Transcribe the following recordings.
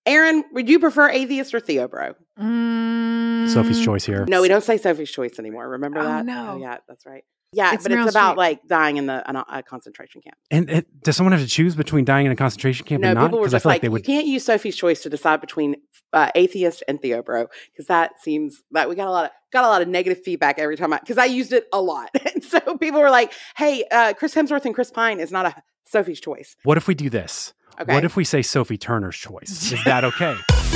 Aaron, would you prefer atheist or Theobro? Sophie's choice here. No, we don't say Sophie's choice anymore. Remember that? No. Oh, yeah, that's right. Yeah, It's but it's Meryl about Streep. like dying in a concentration camp. And does someone have to choose between dying in a concentration camp No, and not? people were 'Cause I just feel like, they would. you can't use Sophie's choice to decide between atheist and Theobro, because that seems that we got a lot of negative feedback every time because I used it a lot. And so people were like, hey, Chris Hemsworth and Chris Pine is not a Sophie's choice. What if we do this? Okay. What if we say Sophie Turner's choice? Is that okay?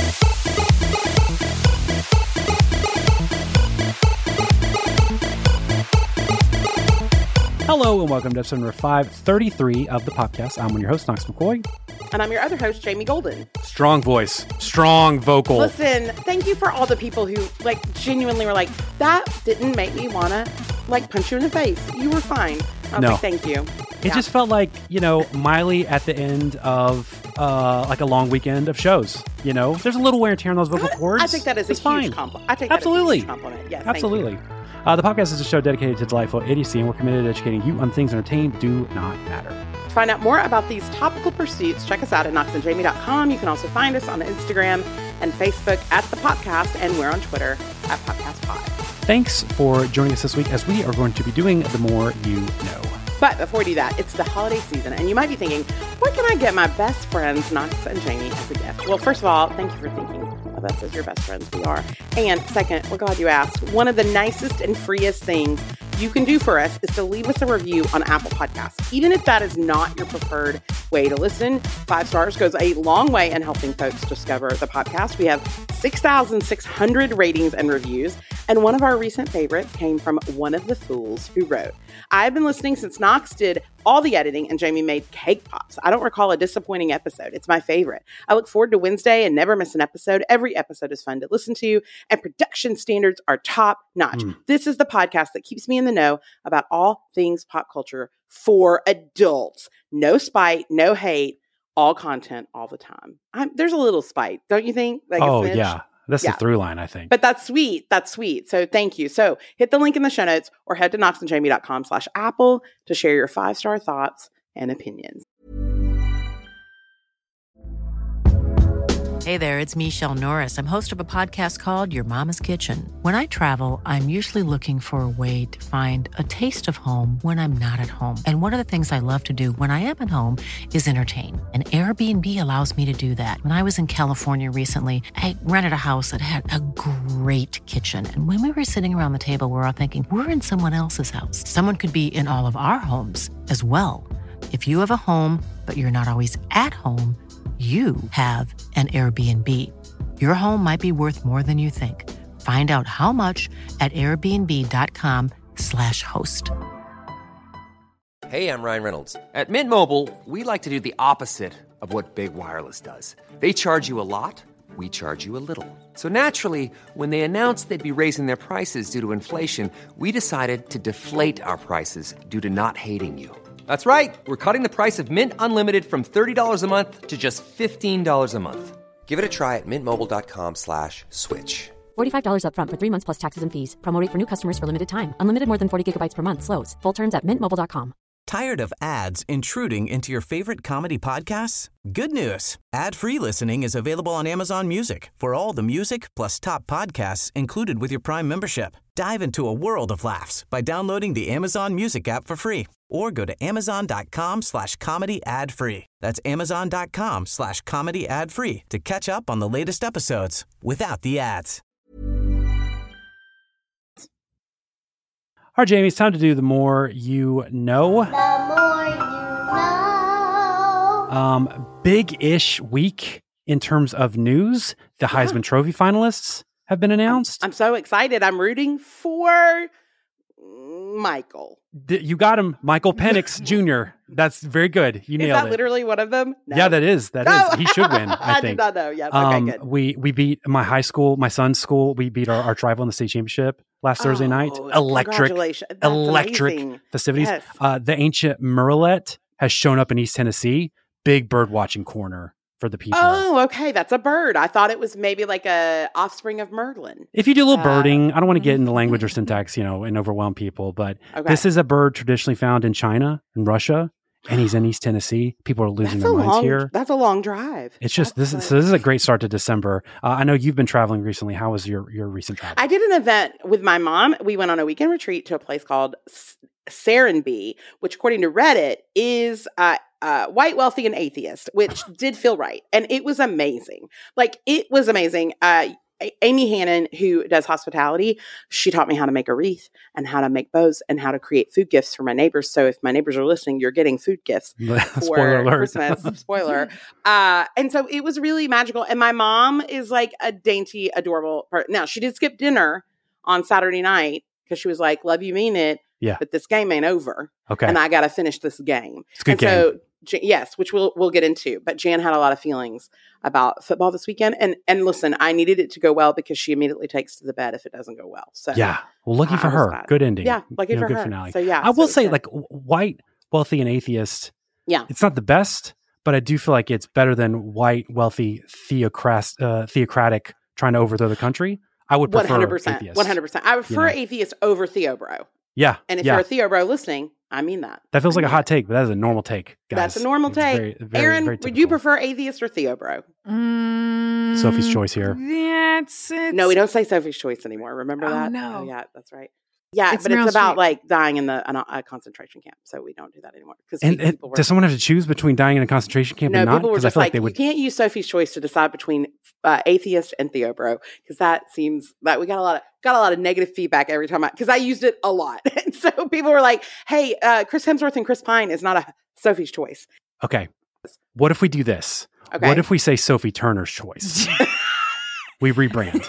Hello and welcome to episode number 533 of the podcast. I'm one of your hosts, Knox McCoy. And I'm your other host, Jamie Golden. Strong voice, strong vocal. Listen, thank you for all the people who genuinely were like, that didn't make me want to punch you in the face. You were fine. I was like, thank you. It just felt like, Miley at the end of like a long weekend of shows. There's a little wear and tear on those vocal cords. I think that is a huge compliment. I think Absolutely. that is a huge compliment. Yes, absolutely. The podcast is a show dedicated to delightful idiocy, and we're committed to educating you on things entertainment do not matter. To find out more about these topical pursuits, check us out at knoxandjamie.com. You can also find us on Instagram and Facebook at The Podcast, and we're on Twitter at PodcastPod. Thanks for joining us this week as we are going to be doing The More You Know. But before we do that, it's the holiday season, and you might be thinking, what can I get my best friends, Knox and Jamie, as a gift? Well, first of all, thank you for thinking of us as your best friends. We are. And second, we're glad you asked. One of the nicest and freest things you can do for us is to leave us a review on Apple Podcasts. Even if that is not your preferred way to listen, 5 stars goes a long way in helping folks discover the podcast. We have 6,600 ratings and reviews, and one of our recent favorites came from one of the fools who wrote, I've been listening since Knox did all the editing and Jamie made cake pops. I don't recall a disappointing episode. It's my favorite. I look forward to Wednesday and never miss an episode. Every episode is fun to listen to, and production standards are top notch. This is the podcast that keeps me in the know about all things pop culture for adults. No spite, no hate, all content all the time. There's a little spite, don't you think? Like yeah. That's the through line, I think. But that's sweet. That's sweet. So thank you. So hit the link in the show notes or head to knoxandjamie.com/Apple to share your 5-star thoughts and opinions. Hey there, it's Michelle Norris. I'm host of a podcast called Your Mama's Kitchen. When I travel, I'm usually looking for a way to find a taste of home when I'm not at home. And one of the things I love to do when I am at home is entertain. And Airbnb allows me to do that. When I was in California recently, I rented a house that had a great kitchen. And when we were sitting around the table, we were all thinking, we're in someone else's house. Someone could be in all of our homes as well. If you have a home, but you're not always at home, you have an Airbnb. Your home might be worth more than you think. Find out how much at airbnb.com/host. Hey, I'm Ryan Reynolds. At Mint Mobile, we like to do the opposite of what Big Wireless does. They charge you a lot, we charge you a little. So naturally, when they announced they'd be raising their prices due to inflation, we decided to deflate our prices due to not hating you. That's right. We're cutting the price of Mint Unlimited from $30 a month to just $15 a month. Give it a try at mintmobile.com/switch. $45 up front for 3 months plus taxes and fees. Promo rate for new customers for limited time. Unlimited more than 40 gigabytes per month. Slows full terms at mintmobile.com. Tired of ads intruding into your favorite comedy podcasts? Good news. Ad-free listening is available on Amazon Music for all the music plus top podcasts included with your Prime membership. Dive into a world of laughs by downloading the Amazon Music app for free or go to amazon.com/comedy ad-free. That's amazon.com/comedy ad-free to catch up on the latest episodes without the ads. All right, Jamie, it's time to do The More You Know. The more you know. Big-ish week in terms of news. The Heisman Trophy finalists have been announced. I'm so excited. I'm rooting for Michael. You got him, Michael Penix Jr. That's very good. You nailed it. Is that literally one of them? No. Yeah, that is. That is. He should win, I think. I did not know. Yes. Okay, good. We beat my high school, my son's school. We beat our arch rival in the state championship last Thursday night. Congratulations. That's Electric amazing. festivities. Yes. The ancient Merlet has shown up in East Tennessee. Big bird watching corner for the people. Oh, okay. That's a bird. I thought it was maybe like a offspring of Merlin. If you do a little birding, I don't want to get into language or syntax, and overwhelm people, but this is a bird traditionally found in China and Russia And he's in East Tennessee. People are losing their minds here. That's a long drive. It's just this is a great start to December. I know you've been traveling recently. How was your recent travel? I did an event with my mom. We went on a weekend retreat to a place called Serenbe, which according to Reddit is white, wealthy, and atheist, which did feel right. And it was amazing. It was amazing. Amy Hannon, who does hospitality, she taught me how to make a wreath and how to make bows and how to create food gifts for my neighbors. So if my neighbors are listening, you're getting food gifts for Christmas. Spoiler. And so it was really magical. And my mom is like a dainty, adorable person. Now, she did skip dinner on Saturday night because she was like, love you, mean it. Yeah. But this game ain't over. Okay. And I got to finish this game. It's a good game. So, yes, which we'll get into. But Jan had a lot of feelings about football this weekend. And listen, I needed it to go well because she immediately takes to the bed if it doesn't go well. So yeah. Well, lucky for her. Good ending. Yeah. Lucky for good her. Finale. So yeah. I will say white, wealthy, and atheist. Yeah. It's not the best, but I do feel like it's better than white, wealthy, theocratic trying to overthrow the country. I would prefer 100%. atheist. 100%. I would prefer atheist over Theo Bro. Yeah. And if you're a Theo Bro listening, I mean that. That feels like a hot take, but that is a normal take, guys. That's a normal take. Aaron, would you prefer atheist or Theo Bro? Sophie's choice here. Yeah, no, we don't say Sophie's choice anymore. Remember that? No. Oh, yeah, that's right. Yeah, but it's about dying in a concentration camp, so we don't do that anymore. And does someone have to choose between dying in a concentration camp and not? People were just like, you can't use Sophie's choice to decide between atheist and Theo Bro, because that seems that we got a lot of negative feedback every time because I used it a lot, and so people were like, "Hey, Chris Hemsworth and Chris Pine is not a Sophie's choice." Okay, what if we do this? Okay. What if we say Sophie Turner's choice? We rebrand.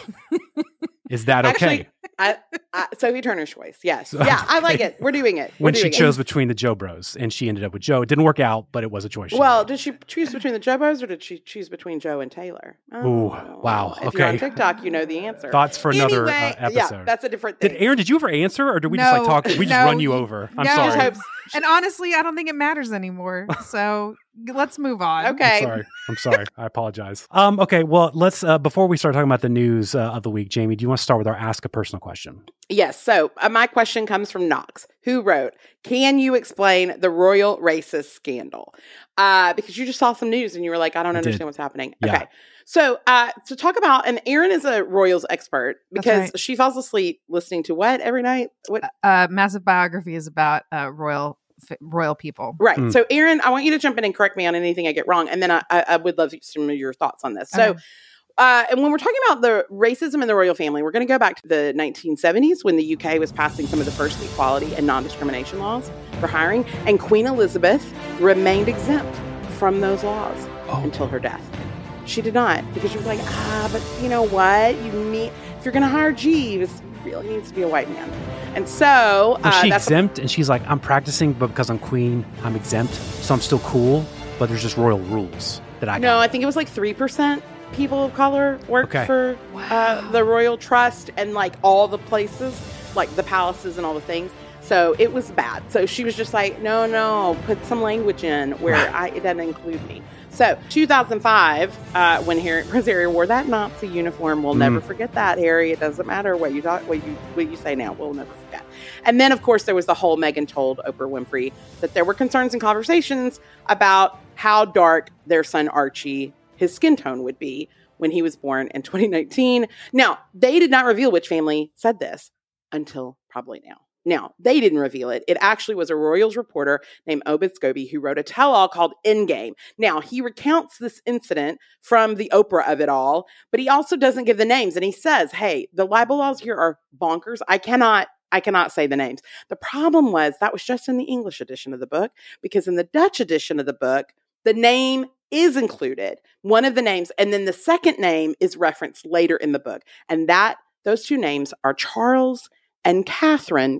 Is that okay? Actually, Sophie Turner's choice. Yes. Yeah, I like it. We're doing it. When she chose between the Joe Bros and she ended up with Joe. It didn't work out, but it was a choice. Well, did she choose between the Joe Bros or did she choose between Joe and Taylor? Oh, wow. If you're on TikTok, you know the answer. Thoughts for another episode. Yeah, that's a different thing. Aaron, did you ever answer or did we just talk? We just run you over. I'm sorry. And honestly, I don't think it matters anymore. So let's move on. Okay. I'm sorry. I apologize. Okay. Well, let's, before we start talking about the news of the week, Jamie, do you want to start with our Ask a Personal question? Yes. So my question comes from Knox, who wrote, can you explain the royal racist scandal? Because you just saw some news and you were like, I don't understand what's happening. Yeah. Okay. So to talk about, and Erin is a royals expert because she falls asleep listening to what every night? What? Massive Biography is about royal people. Right. So Erin, I want you to jump in and correct me on anything I get wrong. And then I would love some of your thoughts on this. So, and when we're talking about the racism in the royal family, we're going to go back to the 1970s when the UK was passing some of the first equality and non-discrimination laws for hiring. And Queen Elizabeth remained exempt from those laws until her death. She did not, because she was like, but you know what? If you're going to hire Jeeves, it really needs to be a white man. And so was she exempt? And she's like, I'm practicing, but because I'm queen, I'm exempt. So I'm still cool, but there's just royal rules that I got. No, I think it was like 3% people of color worked for the royal trust and like all the places, like the palaces and all the things. So it was bad. So she was just like, no, put some language in where it doesn't include me. So 2005, when Prince Harry wore that Nazi uniform, we'll never forget that, Harry. It doesn't matter what you say now. We'll never forget. And then, of course, there was the whole Meghan told Oprah Winfrey that there were concerns and conversations about how dark their son Archie, his skin tone would be when he was born in 2019. Now, they did not reveal which family said this until probably now. Now, they didn't reveal it. It actually was a Royals reporter named Obed Scobie who wrote a tell-all called Endgame. Now, he recounts this incident from the Oprah of it all, but he also doesn't give the names. And he says, hey, the libel laws here are bonkers. I cannot say the names. The problem was that was just in the English edition of the book, because in the Dutch edition of the book, the name is included, one of the names, and then the second name is referenced later in the book. And those two names are Charles and Catherine,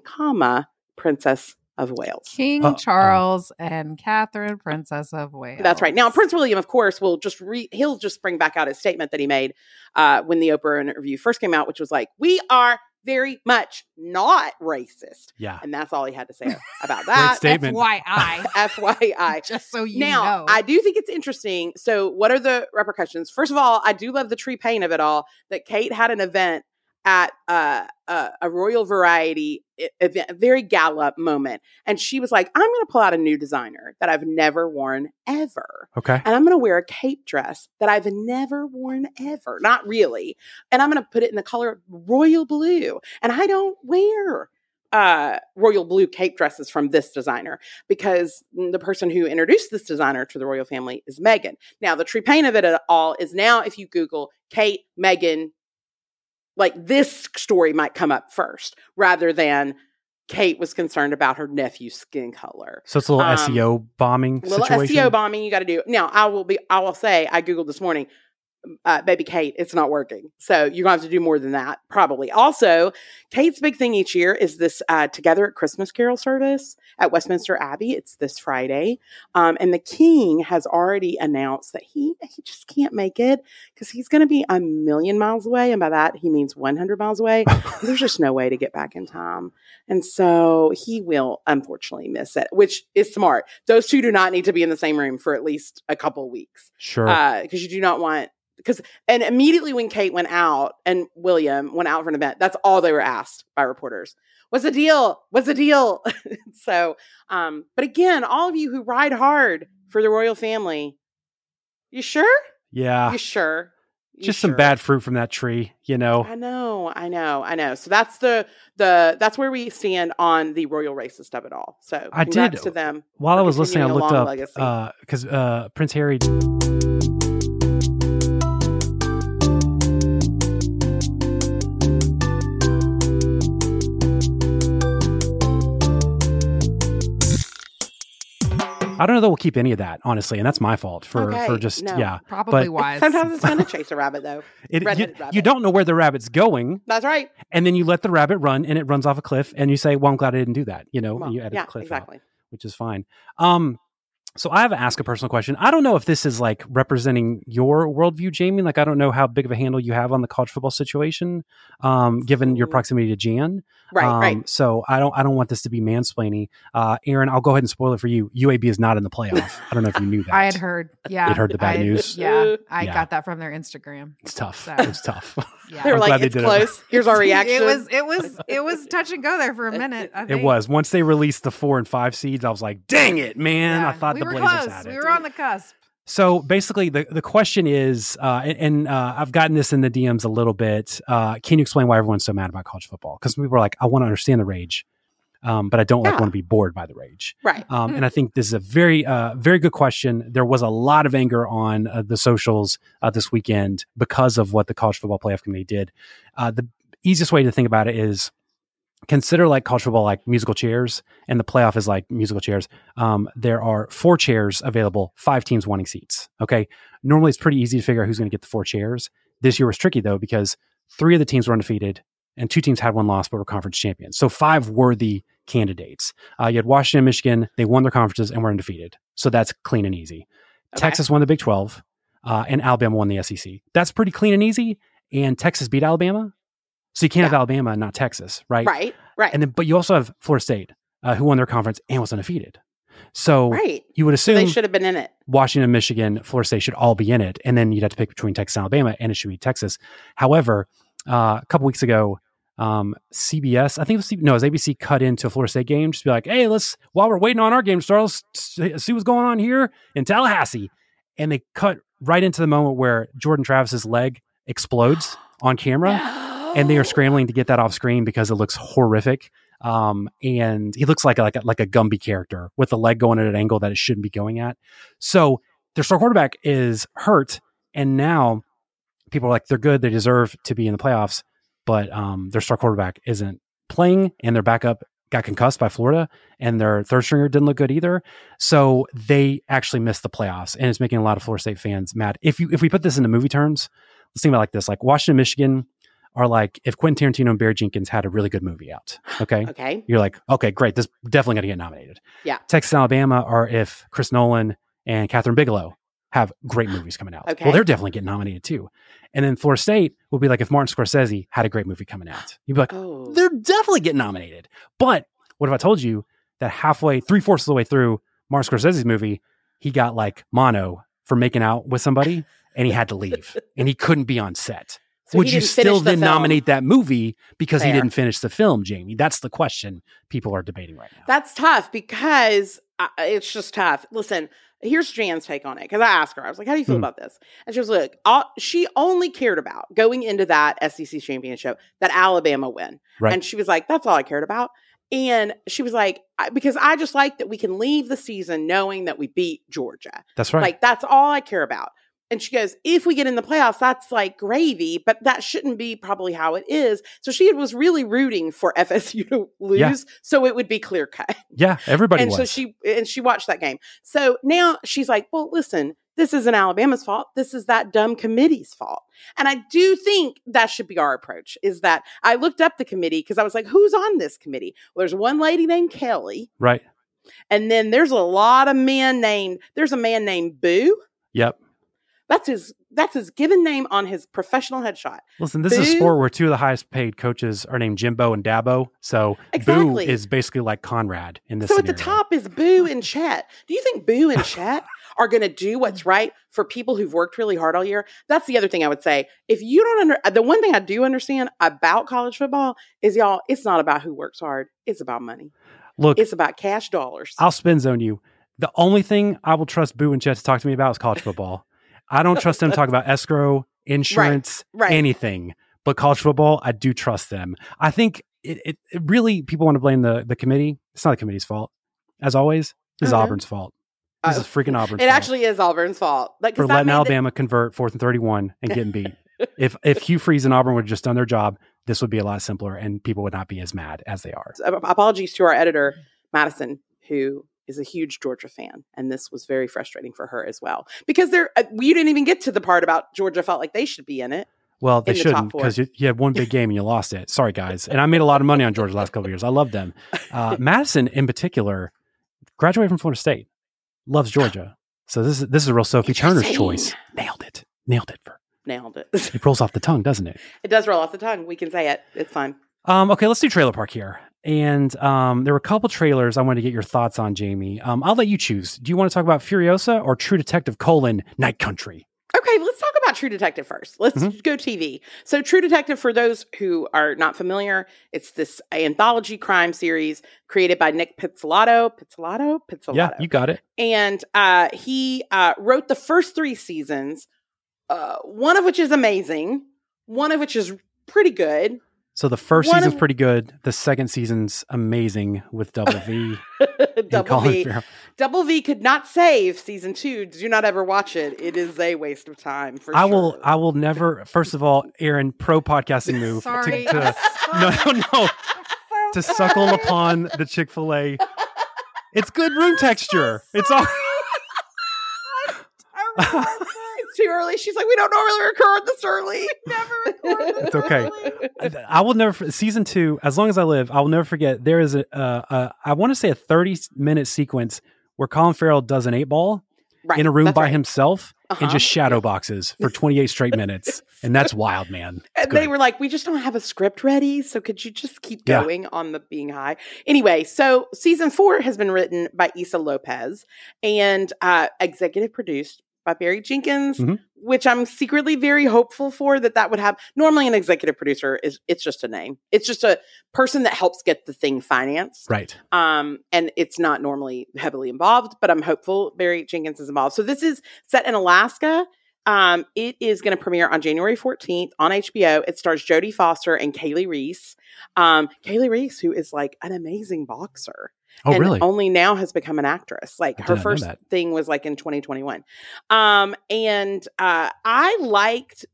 Princess of Wales. King Charles and Catherine, Princess of Wales. That's right. Now, Prince William, of course, will he'll just bring back out his statement that he made when the Oprah interview first came out, which was like, we are very much not racist. Yeah. And that's all he had to say about that. Great statement. FYI. Just so you know. Now, I do think it's interesting. So what are the repercussions? First of all, I do love the tree pain of it all, that Kate had an event at a Royal Variety event, a very gala moment. And she was like, I'm going to pull out a new designer that I've never worn ever. Okay. And I'm going to wear a cape dress that I've never worn ever. Not really. And I'm going to put it in the color royal blue. And I don't wear royal blue cape dresses from this designer because the person who introduced this designer to the royal family is Meghan. Now, the true pain of it all is now if you Google Kate, Meghan, like this story might come up first rather than Kate was concerned about her nephew's skin color. So it's a little SEO bombing situation. Little SEO bombing you got to do. Now, I will say, I Googled this morning, baby Kate, it's not working. So you're going to have to do more than that, probably. Also, Kate's big thing each year is this Together at Christmas Carol service at Westminster Abbey. It's this Friday. And the king has already announced that he just can't make it because he's going to be a million miles away. And by that, he means 100 miles away. There's just no way to get back in time. And so he will unfortunately miss it, which is smart. Those two do not need to be in the same room for at least a couple of weeks. Sure. Because you do not want... And immediately when Kate went out and William went out for an event, that's all they were asked by reporters. What's the deal? What's the deal? So, but again, all of you who ride hard for the royal family, you sure? Yeah. You sure? Just some bad fruit from that tree, you know. I know. So that's that's where we stand on the royal racist of it all. So I did to them. While I was listening, I looked up because Prince Harry. I don't know that we'll keep any of that, honestly, and that's my fault for just probably wise. Sometimes it's fun to chase a rabbit, though. You don't know where the rabbit's going. That's right. And then you let the rabbit run, and it runs off a cliff, and you say, "Well, I'm glad I didn't do that." You know, and you edit the cliff out, which is fine. So I have to ask a personal question. I don't know if this is like representing your worldview, Jamie. Like, I don't know how big of a handle you have on the college football situation, given your proximity to Jan. Right. So I don't want this to be mansplaining. Aaron, I'll go ahead and spoil it for you. UAB is not in the playoff. I don't know if you knew that. I had heard. Yeah. You'd heard the bad news. Yeah. I got that from their Instagram. It's tough. So. It's tough. Yeah. They were like, it's close. Here's our reaction. It was touch and go there for a minute. I think. It was. Once they released the 4 and 5 seeds, I was like, dang it, man. Yeah. I thought the Blazers close. had it. We were on the cusp. So basically, the question is, and I've gotten this in the DMs a little bit. Can you explain why everyone's so mad about college football? Because people are like, I want to understand the rage, but I don't want to be bored by the rage. Right. And I think this is a very, very good question. There was a lot of anger on the socials this weekend because of what the College Football Playoff Committee did. The easiest way to think about it is consider like college football like musical chairs, and the playoff is like musical chairs. There are 4 chairs available, 5 teams wanting seats. Okay. Normally it's pretty easy to figure out who's going to get the 4 chairs. This year was tricky though, because 3 of the teams were undefeated and 2 teams had 1 loss, but were conference champions. So 5 worthy candidates. You had Washington, Michigan. They won their conferences and were undefeated. So that's clean and easy. Okay. Texas won the Big 12, and Alabama won the SEC. That's pretty clean and easy. And Texas beat Alabama. So you can't have Alabama and not Texas, right? Right. And then, but you also have Florida State, who won their conference and was undefeated. So you would assume they should have been in it. Washington, Michigan, Florida State should all be in it. And then you'd have to pick between Texas and Alabama, and it should be Texas. However, a couple weeks ago, CBS, I think it was ABC, cut into a Florida State game, just be like, hey, while we're waiting on our game to start, let's see what's going on here in Tallahassee. And they cut right into the moment where Jordan Travis's leg explodes on camera. And they are scrambling to get that off screen because it looks horrific. And he looks like a Gumby character with the leg going at an angle that it shouldn't be going at. So their star quarterback is hurt. And now people are like, they're good. They deserve to be in the playoffs. But their star quarterback isn't playing, and their backup got concussed by Florida, and their third stringer didn't look good either. So they actually missed the playoffs, and it's making a lot of Florida State fans mad. If we put this into movie terms, let's think about it like this. Like Washington, Michigan are like if Quentin Tarantino and Barry Jenkins had a really good movie out. Okay. You're like, okay, great. This definitely going to get nominated. Yeah. Texas and Alabama are if Chris Nolan and Catherine Bigelow have great movies coming out. Okay. Well, they're definitely getting nominated too. And then Florida State will be like if Martin Scorsese had a great movie coming out. You'd be like, they're definitely getting nominated. But what if I told you that halfway, 3/4 of the way through Martin Scorsese's movie, he got like mono for making out with somebody and he had to leave and he couldn't be on set. So would he you didn't finish still the then film. nominate that movie because he Fair. didn't finish the film, Jamie? That's the question people are debating right now. That's tough because it's just tough. Listen, here's Jan's take on it. Because I asked her, I was like, how do you feel about this? And she was like, she only cared about going into that SEC championship, that Alabama win. Right. And she was like, that's all I cared about. And she was like, because I just like that we can leave the season knowing that we beat Georgia. That's right. Like, that's all I care about. And she goes, if we get in the playoffs, that's like gravy, but that shouldn't be probably how it is. So she was really rooting for FSU to lose, so it would be clear cut. Yeah, everybody And was. so she watched that game. So now she's like, well, listen, this isn't Alabama's fault. This is that dumb committee's fault. And I do think that should be our approach, is that I looked up the committee because I was like, who's on this committee? Well, there's one lady named Kelly. Right. And then there's a lot of men there's a man named Boo. Yep. That's his given name on his professional headshot. Listen, this is a sport where two of the highest paid coaches are named Jimbo and Dabo. So Exactly. Boo is basically like Conrad in this So scenario. at the top is Boo and Chet. Do you think Boo and Chet are going to do what's right for people who've worked really hard all year? That's the other thing I would say. If you don't the one thing I do understand about college football is, y'all, it's not about who works hard. It's about money. Look, It's about cash dollars. I'll spin zone you. The only thing I will trust Boo and Chet to talk to me about is college football. I don't trust them to talk about escrow, insurance, Right. anything. But college football, I do trust them. I think it really, people want to blame the committee. It's not the committee's fault. As always, this is Auburn's fault. This is freaking Auburn's It fault. actually is Auburn's fault. Like, 'cause For that letting made Alabama convert 4th and 31 and getting beat. If Hugh Freeze and Auburn would have just done their job, this would be a lot simpler and people would not be as mad as they are. Apologies to our editor, Madison, who is a huge Georgia fan. And this was very frustrating for her as well. Because you didn't even get to the part about Georgia felt like they should be in it. Well, they in the top shouldn't, four. because you had one big game and you lost it. Sorry, guys. And I made a lot of money on Georgia the last couple of years. I love them. Madison, in particular, graduated from Florida State. Loves Georgia. So this is a real Sophie Turner's choice. Nailed it. Nailed it. It rolls off the tongue, doesn't it? It does roll off the tongue. We can say it. It's fine. Okay, let's do Trailer Park here. And there were a couple trailers I wanted to get your thoughts on, Jamie. I'll let you choose. Do you want to talk about Furiosa or True Detective: Night Country? Okay, let's talk about True Detective first. Let's go TV. So True Detective, for those who are not familiar, it's this anthology crime series created by Nick Pizzolatto. Pizzolatto? Yeah, you got it. And he wrote the first 3 seasons, one of which is amazing, one of which is pretty good. So the first season's pretty good. The second season's amazing with Double V. Double V. Farrell. Double V could not save season 2. Do not ever watch it. It is a waste of time. For sure. I will never. First of all, Aaron, pro podcasting move. Sorry. No. To suckle upon the Chick-fil-A. It's good room texture. It's all. It's too early. She's like, we don't normally record this early. Never record this It's okay. early. I will never, season 2, as long as I live, I will never forget. There is I want to say a 30-minute sequence where Colin Farrell does an 8-ball Right, in a room that's by right. himself Uh-huh. and just shadow boxes for 28 straight minutes. And that's wild, man. It's And they good. were like, we just don't have a script ready. So could you just keep Yeah. going on the being high? Anyway, so season 4 has been written by Issa Lopez and executive produced by Barry Jenkins, Mhm. which I'm secretly very hopeful for that would have. Normally an executive producer it's just a name. It's just a person that helps get the thing financed. Right. And it's not normally heavily involved, but I'm hopeful Barry Jenkins is involved. So this is set in Alaska. It is going to premiere on January 14th on HBO. It stars Jodie Foster and Kaylee Reese. Kaylee Reese, who is like an amazing boxer. Oh, and really? only now has become an actress. Like I did her not know first that. thing was like in 2021. I liked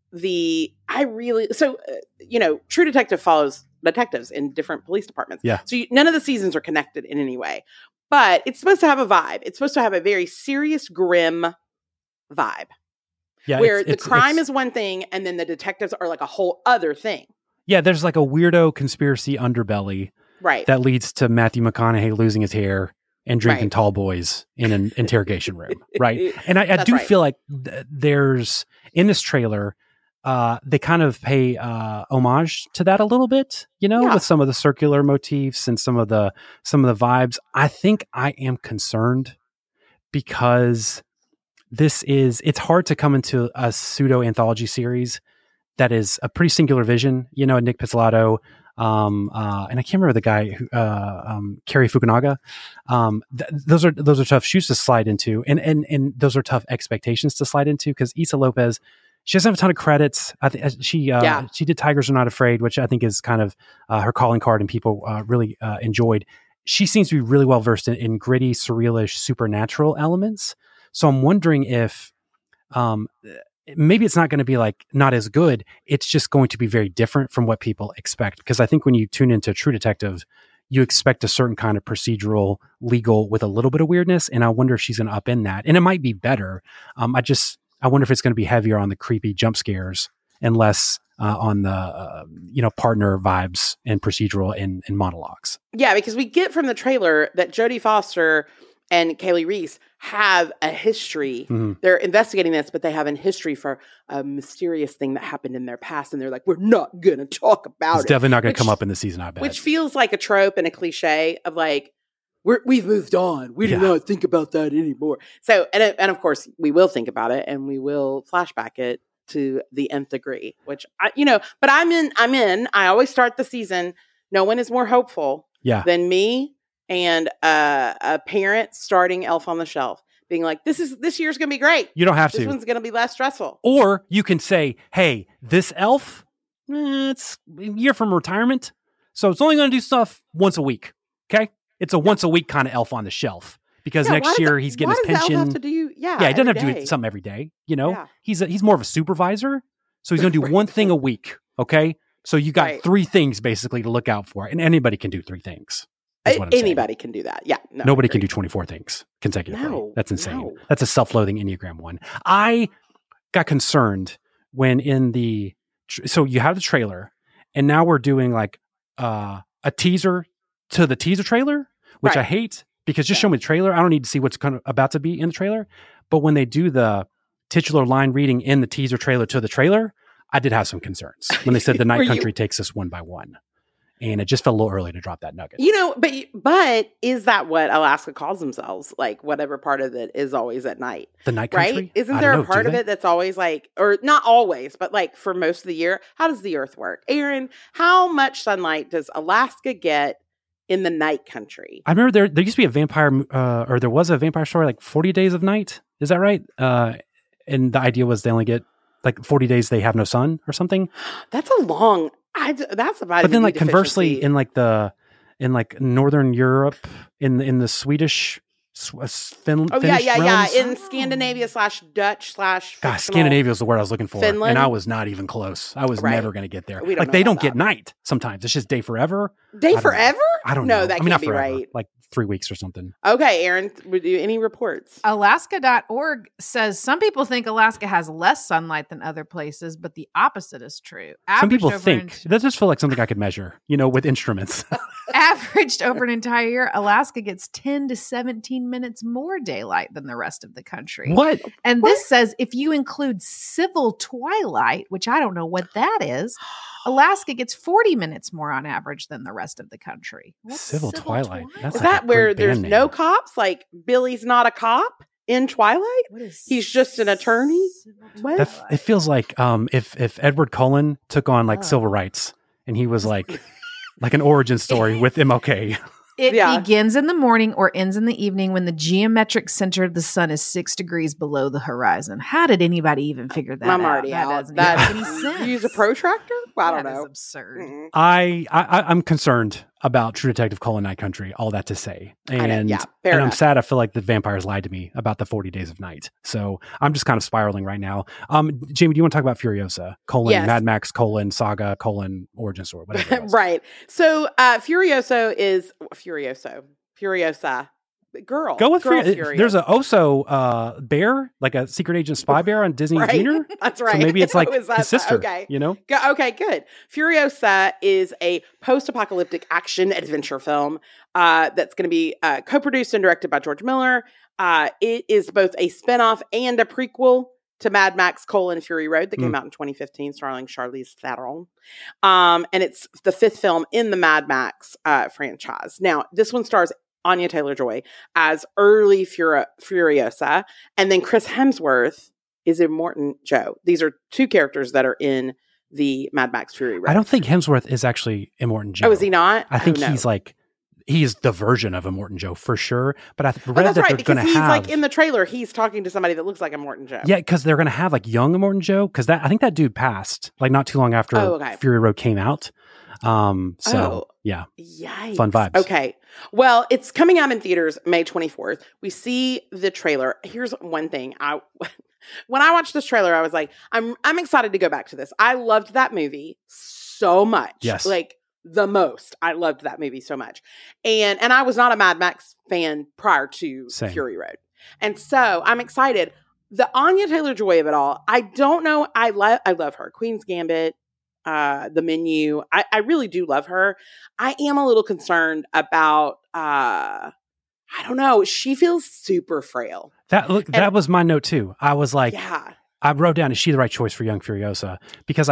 True Detective follows detectives in different police departments. Yeah. So none of the seasons are connected in any way, but it's supposed to have a vibe. It's supposed to have a very serious, grim vibe Yeah. where the crime is one thing and then the detectives are like a whole other thing. Yeah, there's like a weirdo conspiracy underbelly Right. that leads to Matthew McConaughey losing his hair and drinking Right. tall boys in an interrogation room. Right. And I That's do right. feel like there's in this trailer, they kind of pay homage to that a little bit, Yeah. with some of the circular motifs and some of the vibes. I think I am concerned because it's hard to come into a pseudo anthology series that is a pretty singular vision. Nick Pizzolatto, and I can't remember the guy who, Cary Fukunaga. Those are tough shoes to slide into, and those are tough expectations to slide into, because Issa Lopez, she doesn't have a ton of credits. I think she did Tigers Are Not Afraid, which I think is kind of her calling card, and people really enjoyed. She seems to be really well versed in gritty, surrealish, supernatural elements. So I'm wondering if maybe it's not going to be like not as good. It's just going to be very different from what people expect. Because I think when you tune into True Detective, you expect a certain kind of procedural, legal with a little bit of weirdness. And I wonder if she's going to up in that. And it might be better. I wonder if it's going to be heavier on the creepy jump scares and less on the partner vibes and procedural and monologues. Yeah, because we get from the trailer that Jodie Foster and Kaylee Reese have a history. Mm-hmm. They're investigating this, but they have a history for a mysterious thing that happened in their past. And they're like, we're not going to talk about it. It's definitely not going to come up in the season, I bet. Which feels like a trope and a cliche of like, we've moved on. We do not think about that anymore. So, and of course, we will think about it, and we will flashback it to the nth degree, which but I'm in. I always start the season. No one is more hopeful than me and a parent starting Elf on the Shelf, being like, this year's going to be great. You don't have this to. This one's going to be less stressful. Or you can say, hey, this elf, it's a year from retirement, so it's only going to do stuff once a week. Okay? It's a once a week kind of Elf on the Shelf, because next year he's getting his pension. Have to do, he doesn't have to do something every day. He's more of a supervisor, so he's going to do one thing a week. Okay, so you got 3 things basically to look out for, and anybody can do 3 things. Anybody can do that. Yeah, nobody can do 24 things consecutively. No, that's insane. No. That's a self-loathing Enneagram 1. I got concerned when so you have the trailer, and now we're doing like a teaser to the teaser trailer, which I hate, because just show me the trailer. I don't need to see what's kind of about to be in the trailer. But when they do the titular line reading in the teaser trailer to the trailer, I did have some concerns when they said the Night Country takes us one by one. And it just felt a little early to drop that nugget. But is that what Alaska calls themselves? Like, whatever part of it is always at night. The Night Country? Right? Isn't there a part of it that's always like, or not always, but like for most of the year? How does the Earth work? Aaron, how much sunlight does Alaska get in the Night Country? I remember there used to be a vampire, or there was a vampire story, like 40 Days of Night. Is that right? And the idea was they only get like 40 days they have no sun or something. That's a long... that's about. But then, like conversely, in like Northern Europe, in the Swedish, Finland. Oh yeah. In Scandinavia / Dutch / Gosh, Scandinavia was the word I was looking for, Finland? And I was not even close. I was never going to get there. They don't get night. Sometimes it's just day forever. Day forever? I don't know. No, that can't not be forever, right. Like 3 weeks or something. Okay, Aaron, any reports? Alaska.org says some people think Alaska has less sunlight than other places, but the opposite is true. Some people think. That just feels like something I could measure, with instruments. Averaged over an entire year, Alaska gets 10 to 17 minutes more daylight than the rest of the country. What? And this says if you include civil twilight, which I don't know what that is, Alaska gets 40 minutes more on average than the rest of the country. Civil Twilight? Is that where there's no cops? Like Billy's not a cop in Twilight? He's just an attorney? It feels like if Edward Cullen took on like civil rights and he was like an origin story with MLK. It begins in the morning or ends in the evening when the geometric center of the sun is 6 degrees below the horizon. How did anybody even figure that out? I'm already that out. Doesn't make any sense. Use a protractor? I don't know. That is absurd. Mm-hmm. I'm concerned about True Detective: Night Country. All that to say, and I'm sad. I feel like the vampires lied to me about the 40 Days of Night. So I'm just kind of spiraling right now. Jamie, do you want to talk about Furiosa: Mad Max: Saga: origin story, whatever it was. Right. So Furiosa is Furiosa. Girl. Go with Furiosa. There's a Oso bear, like a secret agent spy bear on Disney Junior. That's right. So maybe it's like his sister. Okay. Okay, good. Furiosa is a post-apocalyptic action adventure film that's going to be co-produced and directed by George Miller. It is both a spinoff and a prequel to Mad Max: Fury Road that came out in 2015, starring Charlize Theron. And it's the 5th film in the Mad Max franchise. Now, this one stars Anya Taylor-Joy as early Furiosa, and then Chris Hemsworth is Immortan Joe. These are 2 characters that are in the Mad Max Fury Road. I don't think Hemsworth is actually Immortan Joe. Oh, is he not? I think no. he's the version of Immortan Joe for sure. But I read that's that right, they're because going to he's have like in the trailer, he's talking to somebody that looks like Immortan Joe. Yeah, because they're going to have like young Immortan Joe, because I think that dude passed like not too long after Fury Road came out. Yeah. Yikes. Fun vibes. Okay. Well, it's coming out in theaters May 24th. We see the trailer. Here's one thing. When I watched this trailer, I was like, I'm excited to go back to this. I loved that movie so much. Yes. Like the most. I loved that movie so much. And I was not a Mad Max fan prior to Fury Road. And so I'm excited. The Anya Taylor-Joy of it all, I don't know. I love her. Queen's Gambit. The Menu. I really do love her. I am a little concerned about I don't know. She feels super frail. That was my note too. I was like, I wrote down, is she the right choice for young Furiosa? Because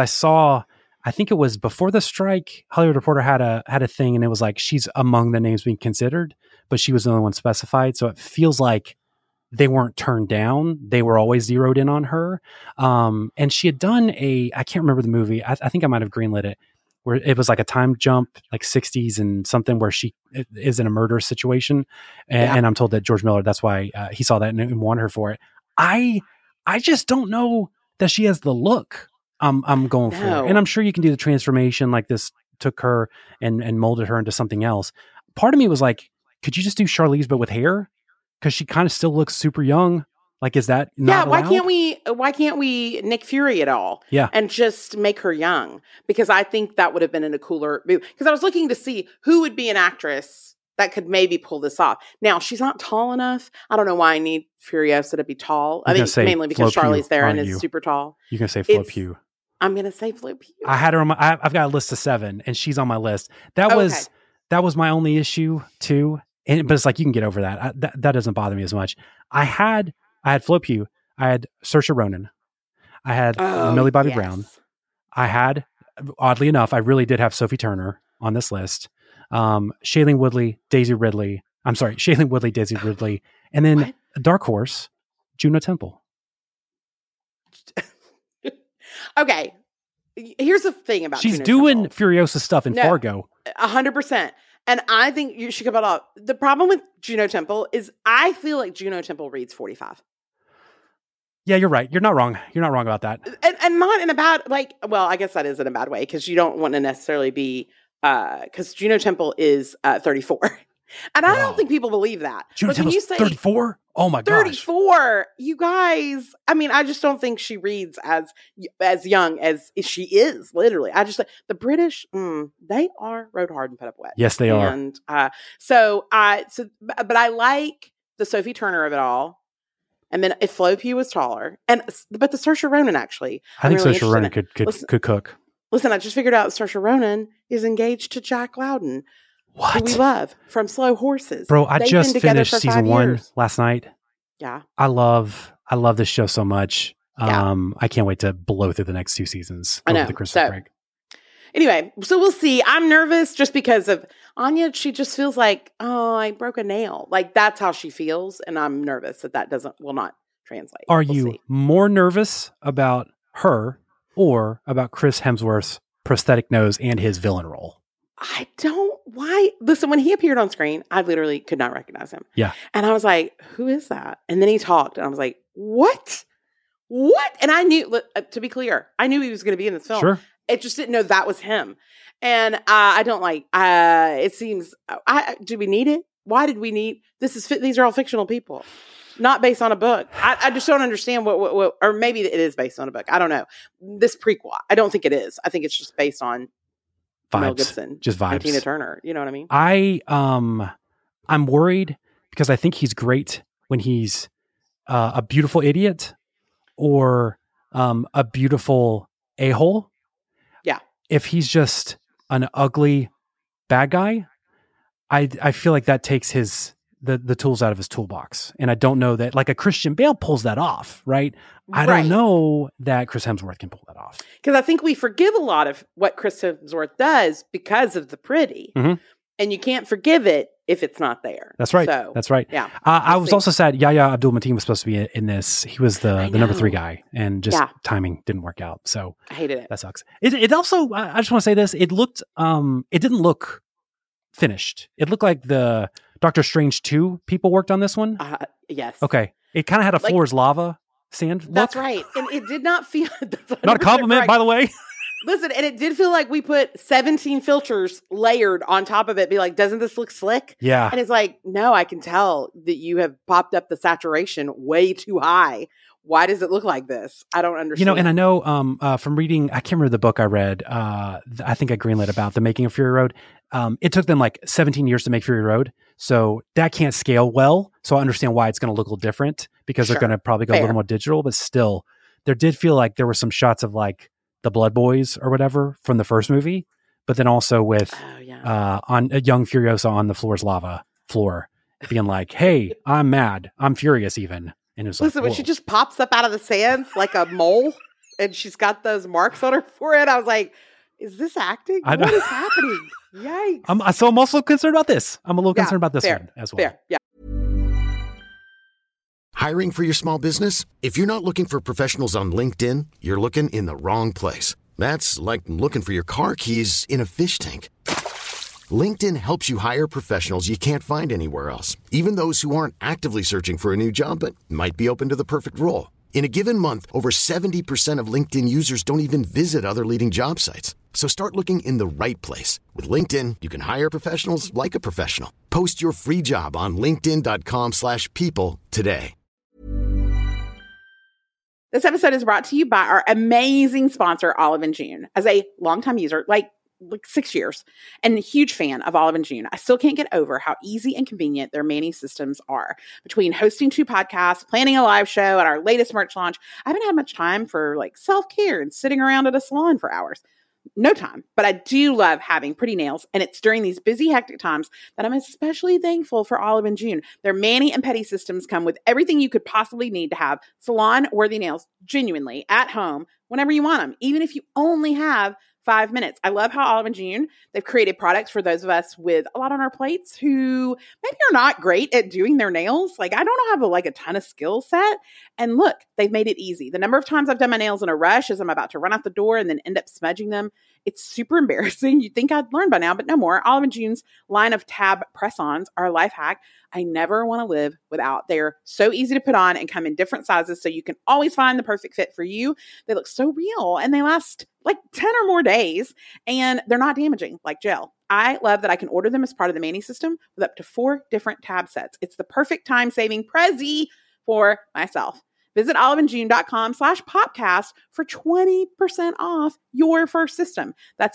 I think it was before the strike, Hollywood Reporter had a thing, and it was like, she's among the names being considered, but she was the only one specified. So it feels like they weren't turned down. They were always zeroed in on her. And she had done I can't remember the movie. I think I might have greenlit it, where it was like a time jump, like 60s and something, where she is in a murder situation. And I'm told that George Miller, that's why he saw that and wanted her for it. I just don't know that she has the look I'm going for. And I'm sure you can do the transformation like this took her and molded her into something else. Part of me was like, could you just do Charlize but with hair? Because she kind of still looks super young. Like, is that not allowed? Why can't we Nick Fury it all? Yeah. And just make her young? Because I think that would have been in a cooler move. Because I was looking to see who would be an actress that could maybe pull this off. Now, she's not tall enough. I don't know why I need Furiosa to be tall. I think mainly because Charlie's there and is super tall. You're going to say Flo Pugh. I'm going to say Flo Pugh. I had her on I've got a list of 7, and she's on my list. That was my only issue too. But it's like, you can get over that. That doesn't bother me as much. I had Flo Pugh. I had Saoirse Ronan. I had Millie Bobby Brown. I had, oddly enough, I really did have Sophie Turner on this list. Shailene Woodley, Daisy Ridley. I'm sorry, Shailene Woodley, Daisy Ridley. And then Dark Horse, Juno Temple. Okay. Here's the thing about she's Juno doing Temple. Furiosa stuff in Fargo. 100%. And I think you should come out. The problem with Juno Temple is I feel like Juno Temple reads 45. Yeah, you're right. You're not wrong. You're not wrong about that. And not in a bad, I guess that is in a bad way, because you don't want to necessarily be, because Juno Temple is 34. And I don't think people believe that. Juno Temple's 34? Oh my gosh. 34. You guys, I mean, I just don't think she reads as young as she is, literally. I just, the British, they are rode hard and put up wet. Yes, they are. And but I like the Sophie Turner of it all. And then if Flo Pugh was taller, but the Saoirse Ronan, actually. I think really Saoirse Ronan could cook. Listen, I just figured out Saoirse Ronan is engaged to Jack Loudon. What? Who we love from Slow Horses. Bro, I just finished season 1 last night. Yeah. I love this show so much. I can't wait to blow through the next 2 seasons over the Christmas break. Anyway, so we'll see. I'm nervous just because of Anya. She just feels like, oh, I broke a nail. Like, that's how she feels. And I'm nervous that will not translate. We'll you see. More nervous about her or about Chris Hemsworth's prosthetic nose and his villain role? Listen, when he appeared on screen, I literally could not recognize him. Yeah. And I was like, who is that? And then he talked and I was like, what? And I knew, to be clear, I knew he was going to be in this film. Sure. I just didn't know that was him. And I don't it seems, do we need it? Why did we need, these are all fictional people, not based on a book. I just don't understand what, or maybe it is based on a book. I don't know. This prequel, I don't think it is. I think it's just based on vibes. Mel Gibson, just vibes. And Tina Turner. You know what I mean? I'm worried because I think he's great when he's a beautiful idiot or a beautiful a-hole. Yeah. If he's just an ugly bad guy, I feel like that takes the tools out of his toolbox. And I don't know that, like, a Christian Bale pulls that off, right? I don't know that Chris Hemsworth can pull that off. Because I think we forgive a lot of what Chris Hemsworth does because of the pretty. Mm-hmm. And you can't forgive it if it's not there. That's right. So, That's right. Yeah. I was also sad. Yahya Abdul-Mateen was supposed to be in this. He was the number 3 guy, and just timing didn't work out. So I hated it. That sucks. It also, I just want to say this. It looked, it didn't look finished. It looked like the Doctor Strange 2 people worked on this one. Yes. Okay. It kind of had a floor's lava sand look. That's right. And it did not feel... Not a compliment, by the way. Listen, and it did feel like we put 17 filters layered on top of it. Be like, doesn't this look slick? Yeah. And it's like, no, I can tell that you have popped up the saturation way too high. Why does it look like this? I don't understand. And I know from reading, I can't remember the book I read. I think I greenlit about the making of Fury Road. It took them like 17 years to make Fury Road. So that can't scale well. So I understand why it's going to look a little different because they're going to probably go a little more digital. But still, there did feel like there were some shots of like the Blood Boys or whatever from the first movie. But then also with on a young Furiosa on the floor's lava floor being like, hey, I'm mad. I'm furious even. And it was listen, when she just pops up out of the sand like a mole and she's got those marks on her forehead, I was like, is this acting? What is happening? Yikes. I'm also concerned about this. I'm a little concerned about this one as well. Yeah. Hiring for your small business? If you're not looking for professionals on LinkedIn, you're looking in the wrong place. That's like looking for your car keys in a fish tank. LinkedIn helps you hire professionals you can't find anywhere else, even those who aren't actively searching for a new job but might be open to the perfect role. In a given month, over 70% of LinkedIn users don't even visit other leading job sites. So start looking in the right place. With LinkedIn, you can hire professionals like a professional. Post your free job on linkedin.com/people today. This episode is brought to you by our amazing sponsor, Olive & June. As a longtime user, like 6 years, and a huge fan of Olive & June, I still can't get over how easy and convenient their Manny systems are. Between hosting 2 podcasts, planning a live show, and our latest merch launch, I haven't had much time for like self-care and sitting around at a salon for hours. No time, but I do love having pretty nails, and it's during these busy, hectic times that I'm especially thankful for Olive & June. Their Manny and Petty systems come with everything you could possibly need to have salon-worthy nails genuinely at home whenever you want them, even if you only have 5 minutes. I love how Olive & June, they've created products for those of us with a lot on our plates who maybe are not great at doing their nails. Like I don't have a ton of skill set. And look, they've made it easy. The number of times I've done my nails in a rush as I'm about to run out the door and then end up smudging them, it's super embarrassing. You'd think I'd learned by now, but no more. Olive & June's line of tab press-ons are a life hack I never want to live without. They're so easy to put on and come in different sizes so you can always find the perfect fit for you. They look so real and they last like 10 or more days and they're not damaging like gel. I love that I can order them as part of the Manny system with up to 4 different tab sets. It's the perfect time-saving Prezi for myself. Visit oliveandjune.com/podcast for 20% off your first system. That's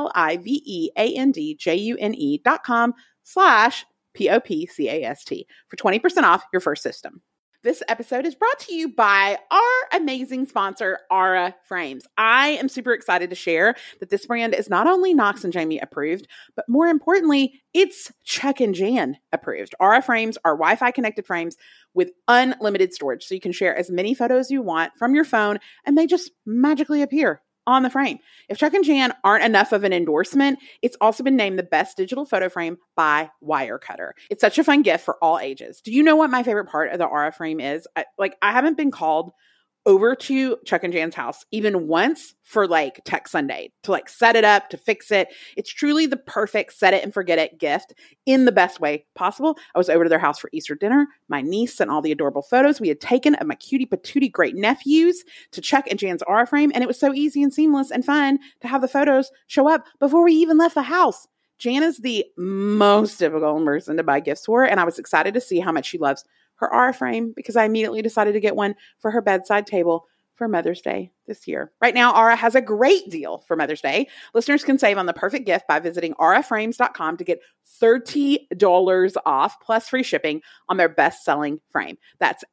oliveandjune.com/POPCAST for 20% off your first system. This episode is brought to you by our amazing sponsor, Aura Frames. I am super excited to share that this brand is not only Knox and Jamie approved, but more importantly, it's Chuck and Jan approved. Aura Frames are Wi-Fi connected frames with unlimited storage, so you can share as many photos you want from your phone, and they just magically appear on the frame. If Chuck and Jan aren't enough of an endorsement, it's also been named the best digital photo frame by Wirecutter. It's such a fun gift for all ages. Do you know what my favorite part of the Aura frame is? I haven't been called over to Chuck and Jan's house even once for like Tech Sunday to like set it up, to fix it. It's truly the perfect set it and forget it gift in the best way possible. I was over to their house for Easter dinner. My niece sent all the adorable photos we had taken of my cutie patootie great nephews to Chuck and Jan's Aura frame. And it was so easy and seamless and fun to have the photos show up before we even left the house. Jan is the most difficult person to buy gifts for, and I was excited to see how much she loves her Aura frame because I immediately decided to get one for her bedside table for Mother's Day this year. Right now, Aura has a great deal for Mother's Day. Listeners can save on the perfect gift by visiting auraframes.com to get $30 off plus free shipping on their best-selling frame. That's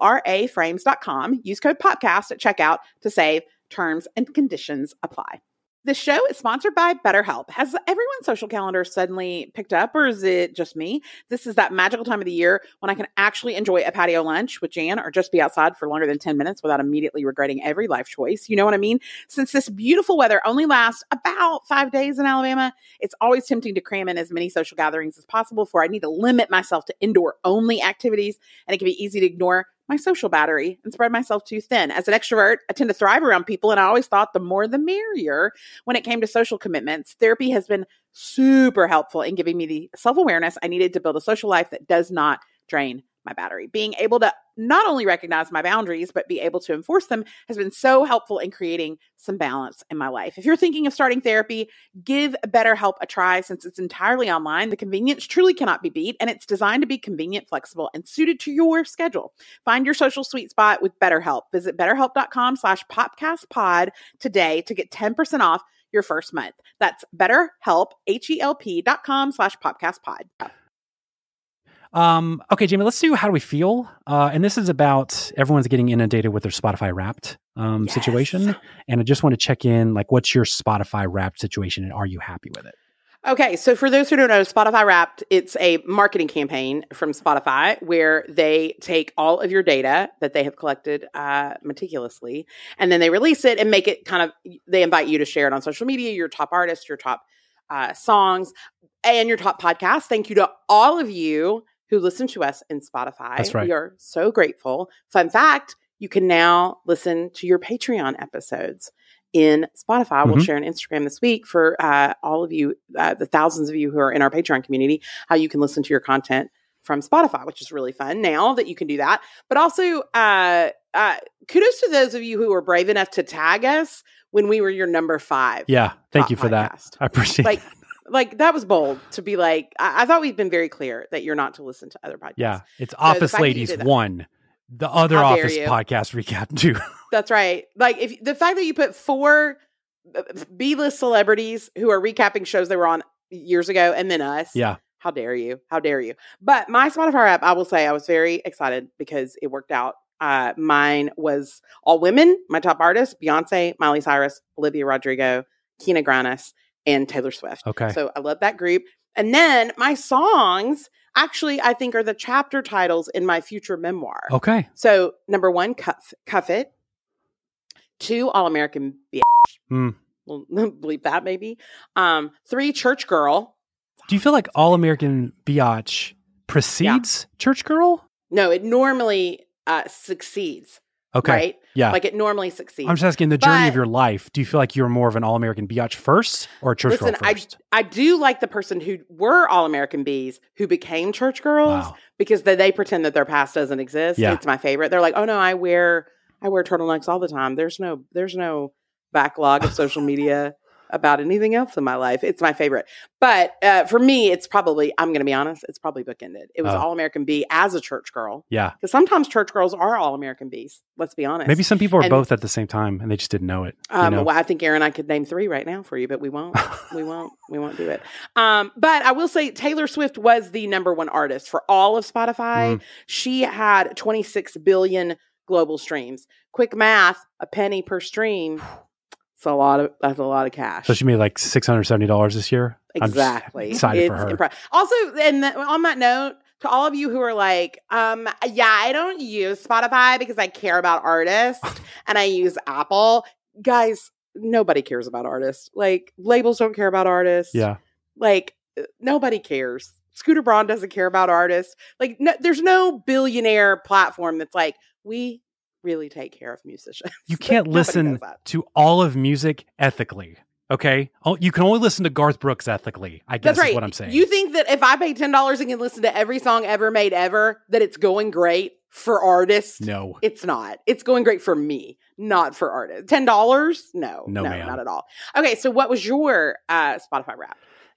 auraframes.com. Use code podcast at checkout to save. Terms and conditions apply. The show is sponsored by BetterHelp. Has everyone's social calendar suddenly picked up, or is it just me? This is that magical time of the year when I can actually enjoy a patio lunch with Jan or just be outside for longer than 10 minutes without immediately regretting every life choice. You know what I mean? Since this beautiful weather only lasts about 5 days in Alabama, it's always tempting to cram in as many social gatherings as possible, for I need to limit myself to indoor-only activities, and it can be easy to ignore my social battery and spread myself too thin. As an extrovert, I tend to thrive around people, and I always thought the more the merrier when it came to social commitments. Therapy has been super helpful in giving me the self-awareness I needed to build a social life that does not drain my battery. Being able to not only recognize my boundaries, but be able to enforce them has been so helpful in creating some balance in my life. If you're thinking of starting therapy, give BetterHelp a try. Since it's entirely online, the convenience truly cannot be beat, and it's designed to be convenient, flexible, and suited to your schedule. Find your social sweet spot with BetterHelp. Visit BetterHelp.com/PopcastPod today to get 10% off your first month. That's BetterHelp, HELP.com/PopcastPod. Okay, Jamie, let's do How Do We Feel? And this is about everyone's getting inundated with their Spotify Wrapped situation. And I just want to check in, like, what's your Spotify Wrapped situation, and are you happy with it? Okay, so for those who don't know, Spotify Wrapped, it's a marketing campaign from Spotify where they take all of your data that they have collected meticulously, and then they release it and make it they invite you to share it on social media, your top artists, your top songs, and your top podcasts. Thank you to all of you who listen to us in Spotify. That's right. We are so grateful. Fun fact, you can now listen to your Patreon episodes in Spotify. We'll share on Instagram this week for all of you, the thousands of you who are in our Patreon community, how you can listen to your content from Spotify, which is really fun now that you can do that. But also, kudos to those of you who were brave enough to tag us when we were your number 5. Yeah, thank you for that. I appreciate it. Like, that was bold to be like, I thought we'd been very clear that you're not to listen to other podcasts. Yeah, it's Office Ladies 1, the other Office podcast recap 2. That's right. Like, if the fact that you put 4 B-list celebrities who are recapping shows they were on years ago, and then us. Yeah. How dare you? How dare you? But my Spotify app, I will say I was very excited because it worked out. Mine was all women. My top artists, Beyonce, Miley Cyrus, Olivia Rodrigo, Kina Grannis, and Taylor Swift. Okay. So I love that group. And then my songs, actually, I think are the chapter titles in my future memoir. Okay. So number 1, Cuff It. 2, All American Bitch. We'll bleep that maybe. 3, Church Girl. Do you feel like All American Biatch precedes Church Girl? No, it normally succeeds. Okay. Right? Yeah. Like, it normally succeeds. I'm just asking, the journey of your life, do you feel like you're more of an All-American Biatch first or a Church Girl first? I do like the person who were All-American Bees who became Church Girls because they pretend that their past doesn't exist. Yeah. It's my favorite. They're like, oh no, I wear turtlenecks all the time. There's no backlog of social media about anything else in my life. It's my favorite. But for me, it's probably, I'm going to be honest, it's probably bookended. It was All-American Bee as a church girl. Yeah. Because sometimes church girls are All-American Bees. Let's be honest. Maybe some people are both at the same time and they just didn't know it. Well, I think Aaron and I could name 3 right now for you, but we won't. We won't do it. But I will say Taylor Swift was the number 1 artist for all of Spotify. She had 26 billion global streams. Quick math, a penny per stream. That's a lot of cash. So she made like $670 this year. Exactly. I'm excited for her. Also, and on that note, to all of you who are like, I don't use Spotify because I care about artists and I use Apple. Guys, nobody cares about artists. Like, labels don't care about artists. Yeah. Like, nobody cares. Scooter Braun doesn't care about artists. Like, there's no billionaire platform that's like, we really take care of musicians. You can't listen to all of music ethically. Okay? You can only listen to Garth Brooks ethically, I guess. That's right. Is what I'm saying. You think that if I pay $10 and can listen to every song ever made ever, that it's going great for artists? No. It's not. It's going great for me, not for artists. $10? No, ma'am. Not at all. Okay, so what was your Spotify Wrapped?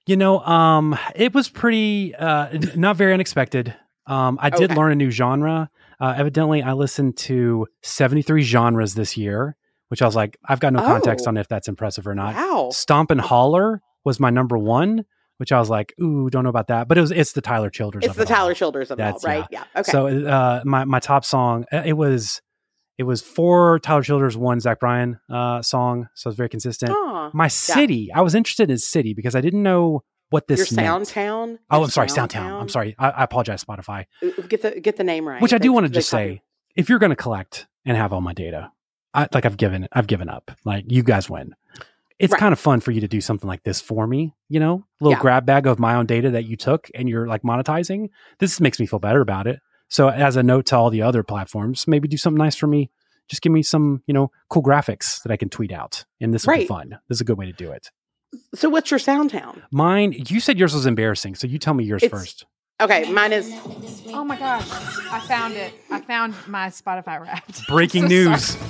It was pretty, not very unexpected. I did learn a new genre. Evidently, I listened to 73 genres this year, which I was like, I've got no context on if that's impressive or not. Wow. Stomp and Holler was my number 1, which I was like, ooh, don't know about that. But it's the Tyler Childers. It's the Tyler Childers of it all, right? Yeah. Okay. So my top song, it was It was 4 Tyler Childers, 1 Zach Bryan song. So it was very consistent. Aw. My city, I was interested in city because I didn't know what this Your meant. Soundtown? Oh, Your I'm sorry, Soundtown. I'm sorry. I apologize, Spotify. Get the name right. Which I do want to They just copy- say, if you're going to collect and have all my data, I've given up. Like, you guys win. It's Right. kind of fun for you to do something like this for me, you know, a little grab bag of my own data that you took and you're like monetizing. This makes me feel better about it. So as a note to all the other platforms, maybe do something nice for me. Just give me some, cool graphics that I can tweet out. And this will be Right. fun. This is a good way to do it. So what's your Soundtown? Mine, you said yours was embarrassing. So you tell me yours It's- first. Okay, mine is Oh my gosh. I found it. I found my Spotify Wrapped. Breaking I'm so news. sorry.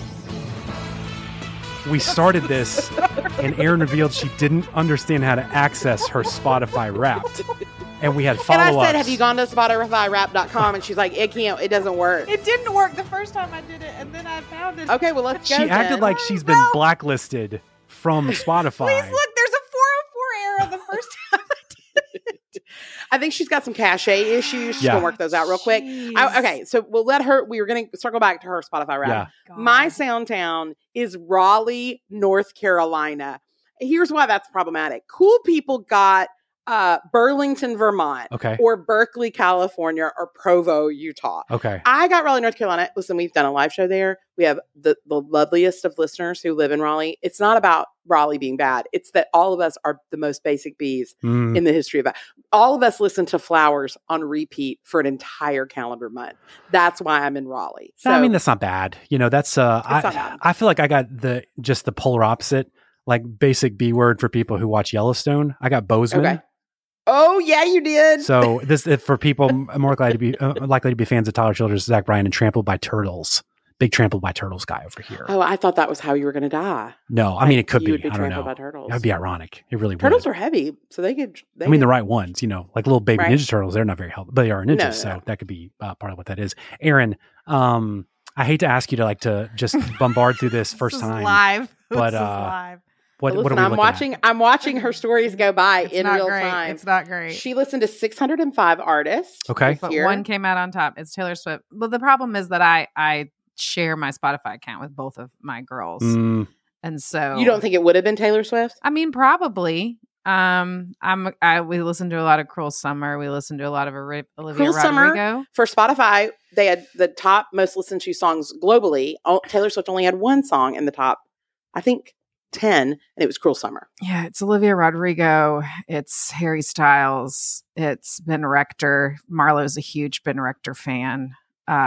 We started this and Erin revealed she didn't understand how to access her Spotify Wrapped. And we had and follow-ups. I said, have you gone to SpotifyWrap.com? And she's like, it doesn't work. It didn't work the first time I did it, and then I found it. Okay, well, let's go. She acted then. like she's been blacklisted from Spotify. Please look, there's a 404 error the first time I did it. I think she's got some cache issues. She's Yeah. going to work those out real quick. Jeez. Okay, so we'll let her, we were going to circle back to her Spotify Wrap. Yeah. My Soundtown is Raleigh, North Carolina. Here's why that's problematic. Cool people got Burlington, Vermont, Okay. or Berkeley, California, or Provo, Utah. Okay. I got Raleigh, North Carolina. Listen, we've done a live show there. We have the loveliest of listeners who live in Raleigh. It's not about Raleigh being bad. It's that all of us are the most basic bees Mm. in the history of that. All of us listen to Flowers on repeat for an entire calendar month. That's why I'm in Raleigh. So I mean, that's not bad. That's not bad. I feel like I got the polar opposite, like basic B word for people who watch Yellowstone. I got Bozeman. okay. Oh yeah, you did. So this for people more likely to be fans of Tyler Childers, Zach Bryan, and Trampled by Turtles. Big Trampled by Turtles guy over here. Oh, I thought that was how you were going to die. No, I mean it could You be. would be I don't know. trampled by turtles. That would be ironic. It really Turtles would. are heavy, so they could. I mean the right ones, like little baby Right. Ninja Turtles. They're not very healthy, but they are ninjas, No. so that could be part of what that is. Aaron, I hate to ask you to just bombard through this first This is time, live. but, This is live. What Listen, are we I'm looking watching. at? I'm watching her stories go by It's in not real great. time. It's not great. She listened to 605 artists. Okay. this But year. one came out on top. It's Taylor Swift. But the problem is that I share my Spotify account with both of my girls. Mm, And so You don't think it would have been Taylor Swift? I mean, probably. We listened to a lot of Cruel Summer. We listened to a lot of Olivia Cruel Summer. Rodrigo. For Spotify, they had the top most listened to songs globally. Taylor Swift only had one song in the top, I think, 10, and it was Cruel Summer. Yeah, it's Olivia Rodrigo. It's Harry Styles. It's Ben Rector. Marlo's a huge Ben Rector fan.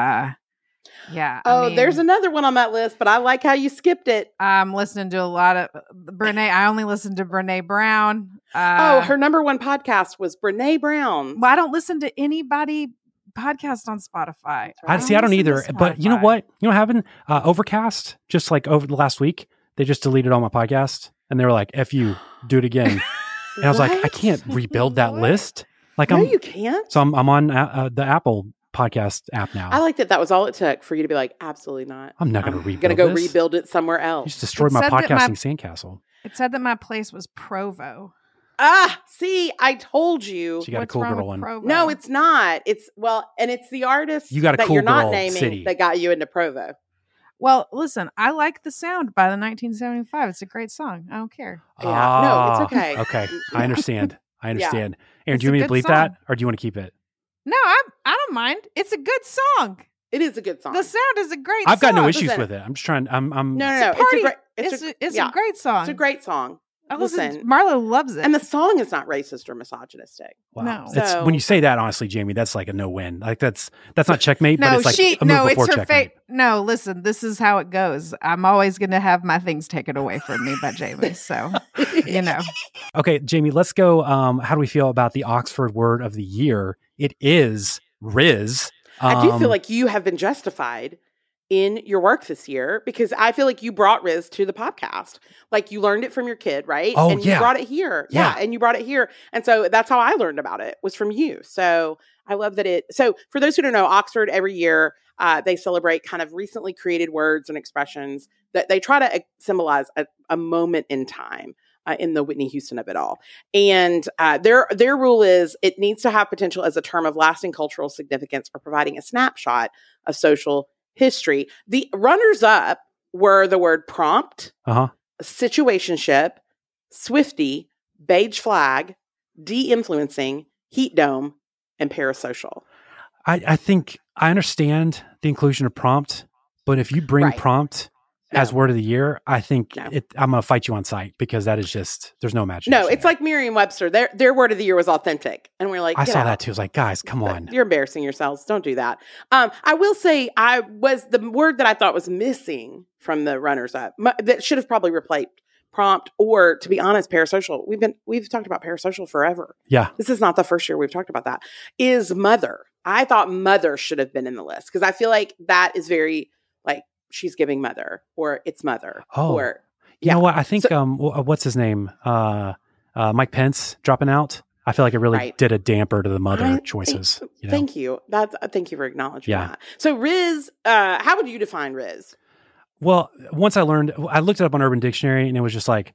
Yeah. I mean, There's another one on that list, but I like how you skipped it. I'm listening to a lot of Brene. I only listen to Brene Brown. Her number one podcast was Brene Brown. Well, I don't listen to anybody podcast on Spotify. I don't listen to either. But you know Spotify. what? You know what happened? Overcast, just like over the last week, they just deleted all my podcasts, and they were like, "F you, do it again." And I was like, I can't rebuild that list. Like No, you can't. So I'm on the Apple podcast app now. I like that was all it took for you to be like, absolutely not. I'm not going to rebuild Going to go this. rebuild it somewhere You else. just destroyed It my said that podcasting sandcastle. It said that my place was Provo. See, I told you. She got What's a cool wrong girl with one. Provo? No, it's not. It's and it's the artist You got a that cool you're not girl naming city. that got you into Provo. Well, listen, I like the sound by the 1975. It's a great song. I don't care. Yeah. No, it's okay. Okay, I understand. I understand. Aaron, It's do you a want me to good bleep that, song. or do you want to keep it? No, I don't mind. It's a good song. It is a good song. The sound is a great I've got no song. issues Listen. with it. I'm just trying. I'm. no. It's a It's a party. great. It's yeah, a great song. It's a great song. I listen. Listen. Marlo loves it. And the song is not racist or misogynistic. Wow. No. That's, So- when you say that, honestly, Jamie, that's like a no-win. Like that's not checkmate, but no, it's like a move it's before her checkmate. No, listen, this is how it goes. I'm always going to have my things taken away from me by Jamie. So, you know. Okay, Jamie, let's go. How do we feel about the Oxford Word of the Year? It is Riz. I do feel like you have been justified in your work this year because I feel like you brought Riz to the podcast. Like you learned it from your kid, right? Oh, and yeah. you brought it here. Yeah. And you brought it here. And so that's how I learned about it was from you. So I love that so for those who don't know, Oxford every year, they celebrate kind of recently created words and expressions that they try to symbolize a moment in time. In the Whitney Houston of it all. And their rule is it needs to have potential as a term of lasting cultural significance or providing a snapshot of social history. The runners up were the word prompt, situationship, Swifty, beige flag, de-influencing, heat dome, and parasocial. I think I understand the inclusion of prompt, but if you bring prompt as word of the year, I think I'm going to fight you on site, because that is just, there's no imagination. No, it's like Merriam-Webster. Their word of the year was authentic. And we're like, I saw that too. I was like, guys, come on. You're embarrassing yourselves. Don't do that. I will say the word that I thought was missing from the runners up that should have probably replaced prompt, or to be honest, parasocial. We've talked about parasocial forever. Yeah. This is not the first year we've talked about that. Is mother. I thought mother should have been in the list, because I feel like that is very like, she's giving mother, or it's mother. Or you know what? I think what's his name? Mike Pence dropping out. I feel like it really did a damper to the mother choices. Thank you. Thank you for acknowledging that. So Riz, how would you define Riz? Well, once I looked it up on Urban Dictionary, and it was just like,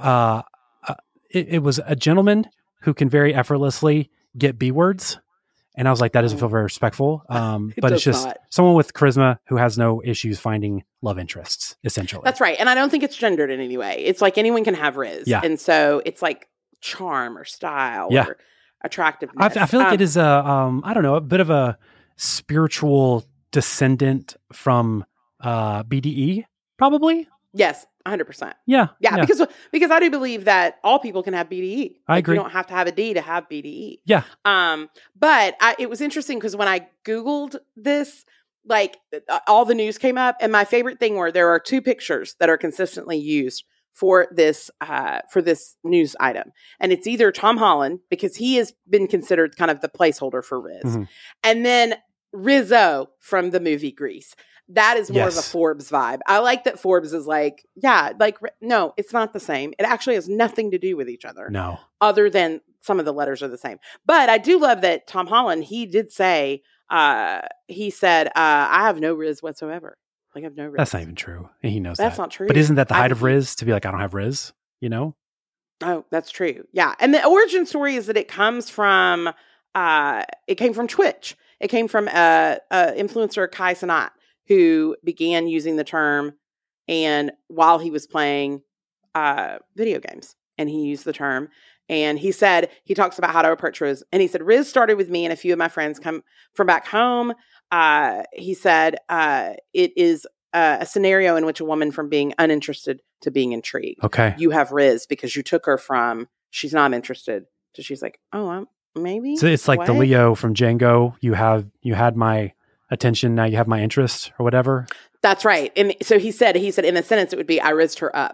it was a gentleman who can very effortlessly get B words. And I was like, that doesn't feel very respectful. But it's just someone with charisma who has no issues finding love interests, essentially. That's right. And I don't think it's gendered in any way. It's like anyone can have Riz. Yeah. And so it's like charm or style or attractiveness. I feel like it is I don't know, a bit of a spiritual descendant from BDE, probably. Yes, 100%. Yeah. Because I do believe that all people can have BDE. I agree. You don't have to have a D to have BDE. Yeah. But it was interesting because when I Googled this, like all the news came up, and my favorite thing were there are two pictures that are consistently used for this news item. And it's either Tom Holland, because he has been considered kind of the placeholder for Riz, and then Rizzo from the movie Grease. That is more of a Forbes vibe. I like that Forbes is like, no, it's not the same. It actually has nothing to do with each other. No. Other than some of the letters are the same. But I do love that Tom Holland, he did say, he said, I have no Riz whatsoever. Like, I have no Riz. That's not even true. And he knows that's not true. But isn't that the height of Riz to be like, I don't have Riz, you know? Oh, that's true. Yeah. And the origin story is that it came from Twitch. It came from influencer Kai Cenat, who began using the term, and while he was playing video games, and he used the term, and he said, he talks about how to approach Riz, and he said, Riz started with me and a few of my friends come from back home. He said, it is a scenario in which a woman from being uninterested to being intrigued. Okay. You have Riz because you took her from, she's not interested, to she's like, oh, maybe. So it's like the Leo from Django. You had my attention, now you have my interest, or whatever. That's right. And so he said in a sentence it would be, I rizzed her up.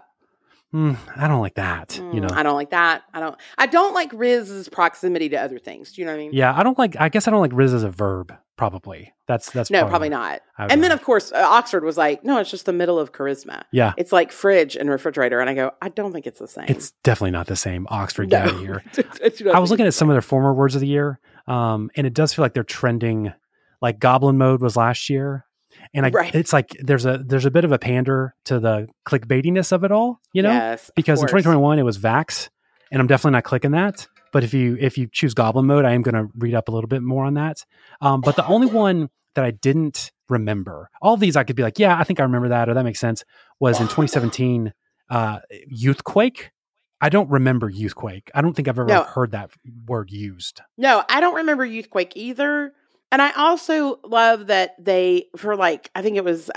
I don't like that. You know, I don't like that. I don't like Riz's proximity to other things. Do you know what I mean? Yeah, I guess I don't like Riz as a verb. Probably that's no, probably not. And then of course Oxford was like, no, it's just the middle of charisma. Yeah, it's like fridge and refrigerator. And I go, I don't think it's the same. It's definitely not the same. Oxford, get out of here. I was looking at some of their former words of the year, and it does feel like they're trending. Like Goblin Mode was last year. And it's like there's a bit of a pander to the clickbaitiness of it all, you know? Yes, because in 2021 it was Vax, and I'm definitely not clicking that. But if you choose Goblin Mode, I am going to read up a little bit more on that. But the only one that I didn't remember, all of these I could be like, yeah, I think I remember that, or that makes sense, was in 2017 Youthquake. I don't remember Youthquake. I don't think I've ever heard that word used. No, I don't remember Youthquake either. And I also love that they, for like, I think it was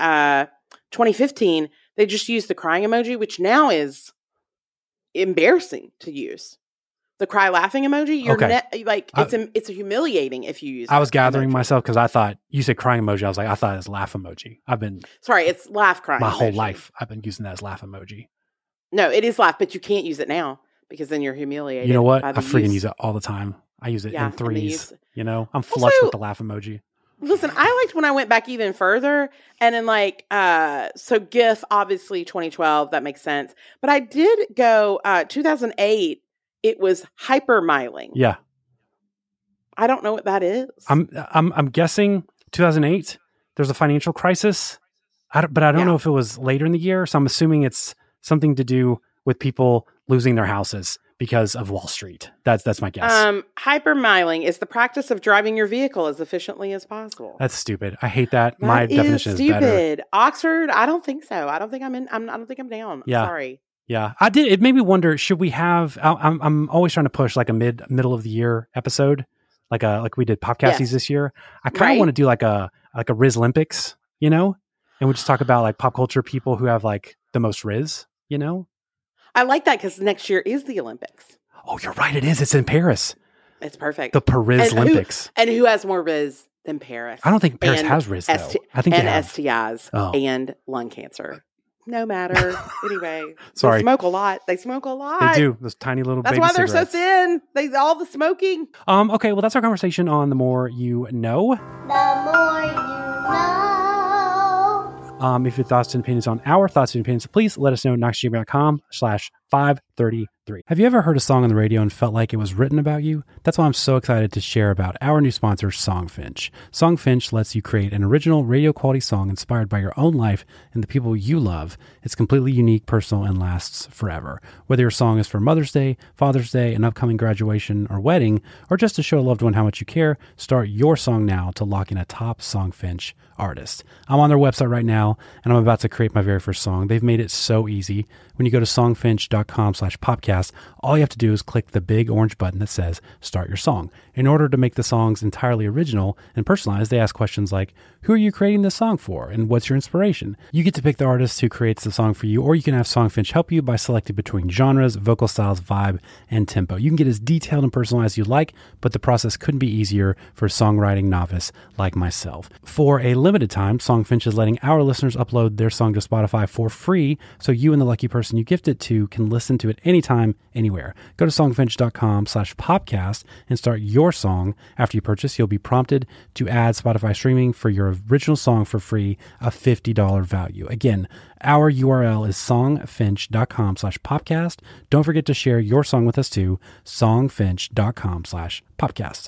2015, they just used the crying emoji, which now is embarrassing to use. The cry laughing emoji, it's humiliating if you use it. I was gathering myself because I thought, you said crying emoji, I thought it was laugh emoji. Sorry, it's laugh crying my emoji. whole life, I've been using that as laugh emoji. No, it is laugh, but you can't use it now because then you're humiliated. You know what? I freaking use it all the time. I use it in threes, you know? I'm flush with the laugh emoji. Listen, I liked when I went back even further and in like, so GIF, obviously 2012, that makes sense. But I did go, 2008, it was hypermiling. Yeah. I don't know what that is. I'm guessing 2008, there's a financial crisis, but I don't know if it was later in the year. So I'm assuming it's something to do with people losing their houses. because of Wall Street. That's my guess. Hypermiling is the practice of driving your vehicle as efficiently as possible. That's stupid. I hate that. That My is definition is better. stupid. Oxford, I don't think so. I don't think I'm in. I don't think I'm down. Yeah. Sorry. Yeah, I did. It made me wonder: should we have? I'm always trying to push like a middle of the year episode, like we did Popcasties this year. I kind of want to do like a Riz Olympics, and we just talk about like pop culture people who have like the most Riz, I like that because next year is the Olympics. Oh, you're right. It is. It's in Paris. It's perfect. The Paris Olympics. And who has more Riz than Paris? I don't think Paris has Riz though. I think and they have. STIs and lung cancer. No matter. Anyway, sorry. They smoke a lot. They do. Those tiny little. That's baby why they're cigarettes. so thin. All the smoking. Okay. Well, that's our conversation on The More You Know. The more you know. If your thoughts and opinions on our thoughts and opinions, please let us know at knoxgmail.com/533. Have you ever heard a song on the radio and felt like it was written about you? That's why I'm so excited to share about our new sponsor, Songfinch. Songfinch lets you create an original radio quality song inspired by your own life and the people you love. It's completely unique, personal, and lasts forever. Whether your song is for Mother's Day, Father's Day, an upcoming graduation or wedding, or just to show a loved one how much you care, start your song now to lock in a top Songfinch artist. I'm on their website right now, and I'm about to create my very first song. They've made it so easy. When you go to songfinch.com/podcast, all you have to do is click the big orange button that says Start Your Song. In order to make the songs entirely original and personalized, they ask questions like, who are you creating this song for? And what's your inspiration? You get to pick the artist who creates the song for you, or you can have Songfinch help you by selecting between genres, vocal styles, vibe, and tempo. You can get as detailed and personalized as you like, but the process couldn't be easier for a songwriting novice like myself. For a limited time, Songfinch is letting our listeners upload their song to Spotify for free, so you and the lucky person you gift it to can listen to it anytime, anywhere. Go to songfinch.com/podcast and start your song. After you purchase, you'll be prompted to add Spotify streaming for your original song for free, a $50 value. Again, our URL is songfinch.com/podcast. Don't forget to share your song with us too, songfinch.com/podcast.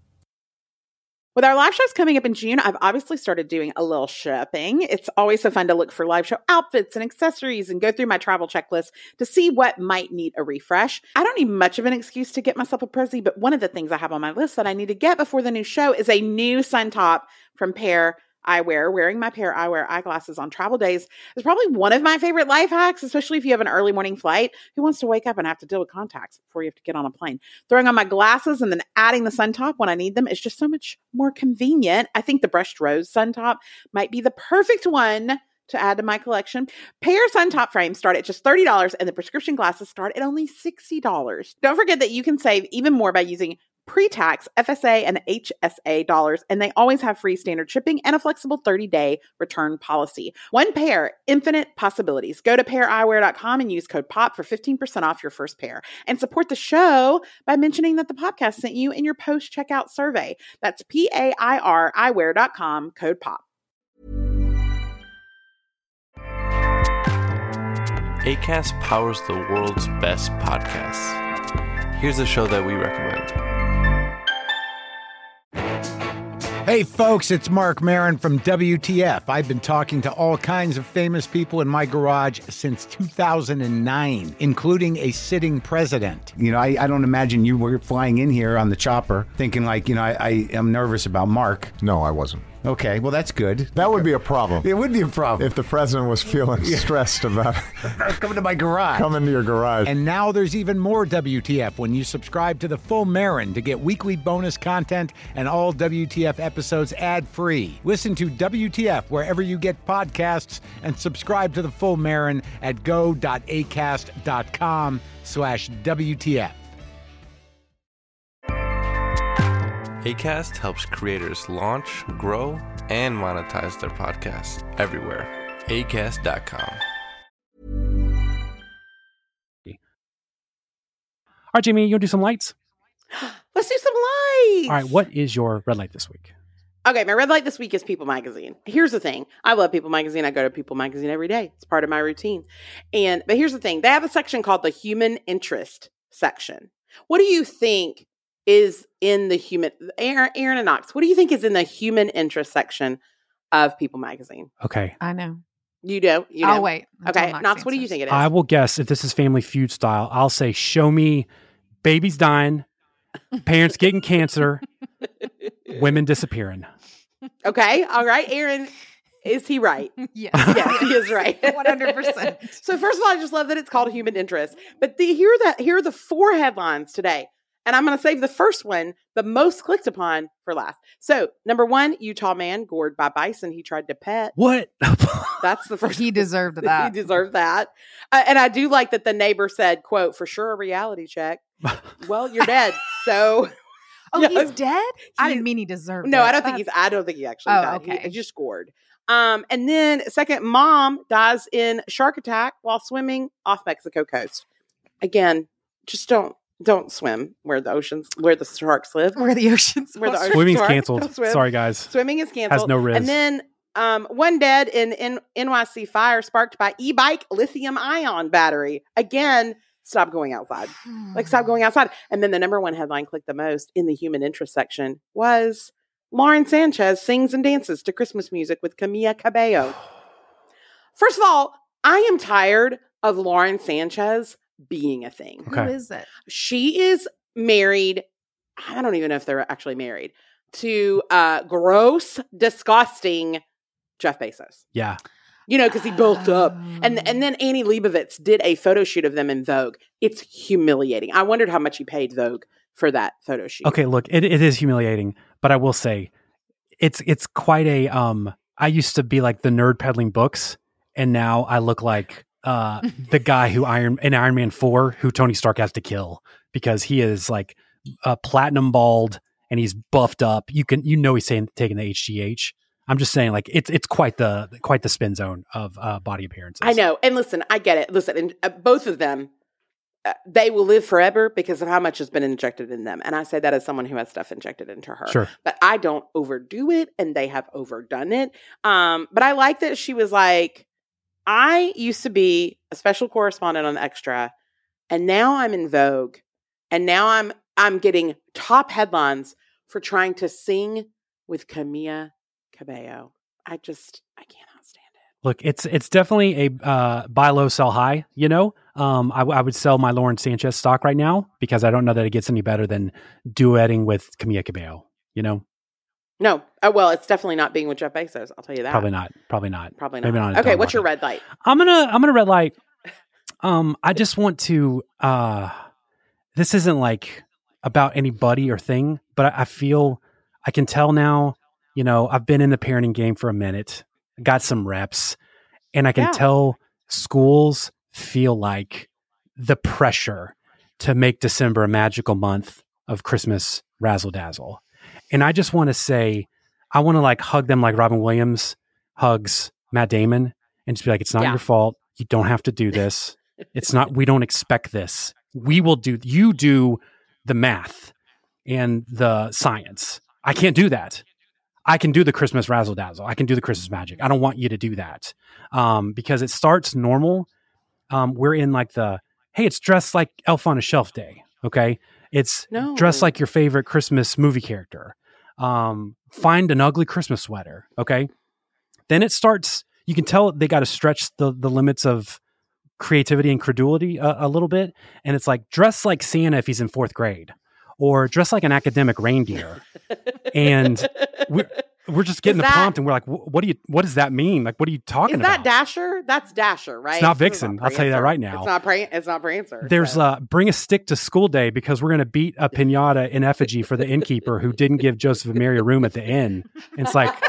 With our live shows coming up in June, I've obviously started doing a little shopping. It's always so fun to look for live show outfits and accessories and go through my travel checklist to see what might need a refresh. I don't need much of an excuse to get myself a Prezi, but one of the things I have on my list that I need to get before the new show is a new sun top from Pair Eyewear. Wearing my Pair Eyewear eyeglasses on travel days is probably one of my favorite life hacks, especially if you have an early morning flight. Who wants to wake up and have to deal with contacts before you have to get on a plane? Throwing on my glasses and then adding the sun top when I need them is just so much more convenient. I think the brushed rose sun top might be the perfect one to add to my collection. Pair sun top frames start at just $30 and the prescription glasses start at only $60. Don't forget that you can save even more by using pre-tax FSA and HSA dollars, and they always have free standard shipping and a flexible 30-day return policy. One pair, infinite possibilities. Go to paireyewear.com and use code POP for 15% off your first pair. And support the show by mentioning that the podcast sent you in your post-checkout survey. That's PAIR eyewear.com, code POP. Acast powers the world's best podcasts. Here's a show that we recommend. Hey folks, it's Mark Maron from WTF. I've been talking to all kinds of famous people in my garage since 2009, including a sitting president. I don't imagine you were flying in here on the chopper thinking like, I am nervous about Mark. No, I wasn't. Okay, well, that's good. That would be a problem. It would be a problem. If the president was feeling stressed about coming to my garage. Coming to your garage. And now there's even more WTF when you subscribe to the Full Marin to get weekly bonus content and all WTF episodes ad-free. Listen to WTF wherever you get podcasts and subscribe to the Full Marin at go.acast.com/WTF. Acast helps creators launch, grow, and monetize their podcasts everywhere. Acast.com. All right, Jamie, you want to do some lights? Let's do some lights. All right, what is your red light this week? Okay, my red light this week is People Magazine. Here's the thing. I love People Magazine. I go to People Magazine every day. It's part of my routine. But here's the thing. They have a section called the Human Interest section. What do you think is in the human, Aaron and Knox, what do you think is in the human interest section of People Magazine? Okay. I know. You do? You know? I'll wait. until Okay. Knox, what do you answers. think it is? I will guess if this is Family Feud style, I'll say, show me babies dying, parents getting cancer, women disappearing. Okay. All right. Aaron, is he right? Yes. Yes, he is right. 100%. So first of all, I just love that it's called Human Interest. But here are the 4 headlines today. And I'm going to save the first one, the most clicked upon, for last. So, number 1, Utah man gored by bison he tried to pet. What? That's the first. He deserved that. He deserved that. And I do like that the neighbor said, quote, "For sure a reality check." Well, you're dead. So. Oh, Yeah. he's dead? I didn't mean he deserved it. No, I don't think he actually Oh, died. okay. He just scored. And then second, mom dies in shark attack while swimming off Mexico coast. Again, just don't swim where the sharks live. Where the oceans Where the ocean Swimming's sharks canceled. don't swim. Sorry, guys. Swimming is canceled. Has no riz. And then one dead in NYC fire sparked by e-bike lithium ion battery. Again, stop going outside. Stop going outside. And then the number 1 headline clicked the most in the human interest section was Lauren Sanchez sings and dances to Christmas music with Camila Cabello. First of all, I am tired of Lauren Sanchez being a thing. Okay. Who is it? She is married. I don't even know if they're actually married to gross, disgusting Jeff Bezos. Yeah. Because he bulked up. And then Annie Leibovitz did a photo shoot of them in Vogue. It's humiliating. I wondered how much he paid Vogue for that photo shoot. Okay, look, it is humiliating, but I will say it's quite a I used to be like the nerd peddling books, and now I look like the guy who in Iron Man 4 who Tony Stark has to kill because he is like platinum bald and he's buffed up. He's taking the HGH. I'm just saying, like it's quite the spin zone of body appearances. I know, and listen, I get it. Listen, and both of them, they will live forever because of how much has been injected in them. And I say that as someone who has stuff injected into her. Sure. But I don't overdo it, and they have overdone it. But I like that she was like, I used to be a special correspondent on Extra, and now I'm in Vogue, and now I'm getting top headlines for trying to sing with Camila Cabello. I cannot stand it. Look, it's definitely a buy low, sell high. I would sell my Lauren Sanchez stock right now because I don't know that it gets any better than duetting with Camila Cabello. No. Oh, well, it's definitely not being with Jeff Bezos. I'll tell you that. Probably not. Maybe not. Okay, what's your red light? I'm gonna red light. I just want to. This isn't like about anybody or thing, but I feel I can tell now. I've been in the parenting game for a minute, got some reps, and I can tell schools feel like the pressure to make December a magical month of Christmas razzle dazzle. And I just want to say, I want to like hug them like Robin Williams hugs Matt Damon and just be like, it's not your fault. You don't have to do this. It's not, we don't expect this. You do the math and the science. I can't do that. I can do the Christmas razzle dazzle. I can do the Christmas magic. I don't want you to do that. Because it starts normal. We're in like hey, it's dressed like Elf on a Shelf day. Okay. It's dressed like your favorite Christmas movie character. Find an ugly Christmas sweater. Okay. Then it starts, you can tell they got to stretch the limits of creativity and credulity a little bit. And it's like, dress like Santa if he's in 4th grade, or dress like an academic reindeer. And we're just getting the prompt and we're like, what does that mean? Like, what are you talking about? Is that Dasher? That's Dasher, right? It's not Vixen. I'll tell you that right now. It's not Prancer. There's bring a stick to school day because we're going to beat a piñata in effigy for the innkeeper who didn't give Joseph and Mary a room at the inn. And it's like,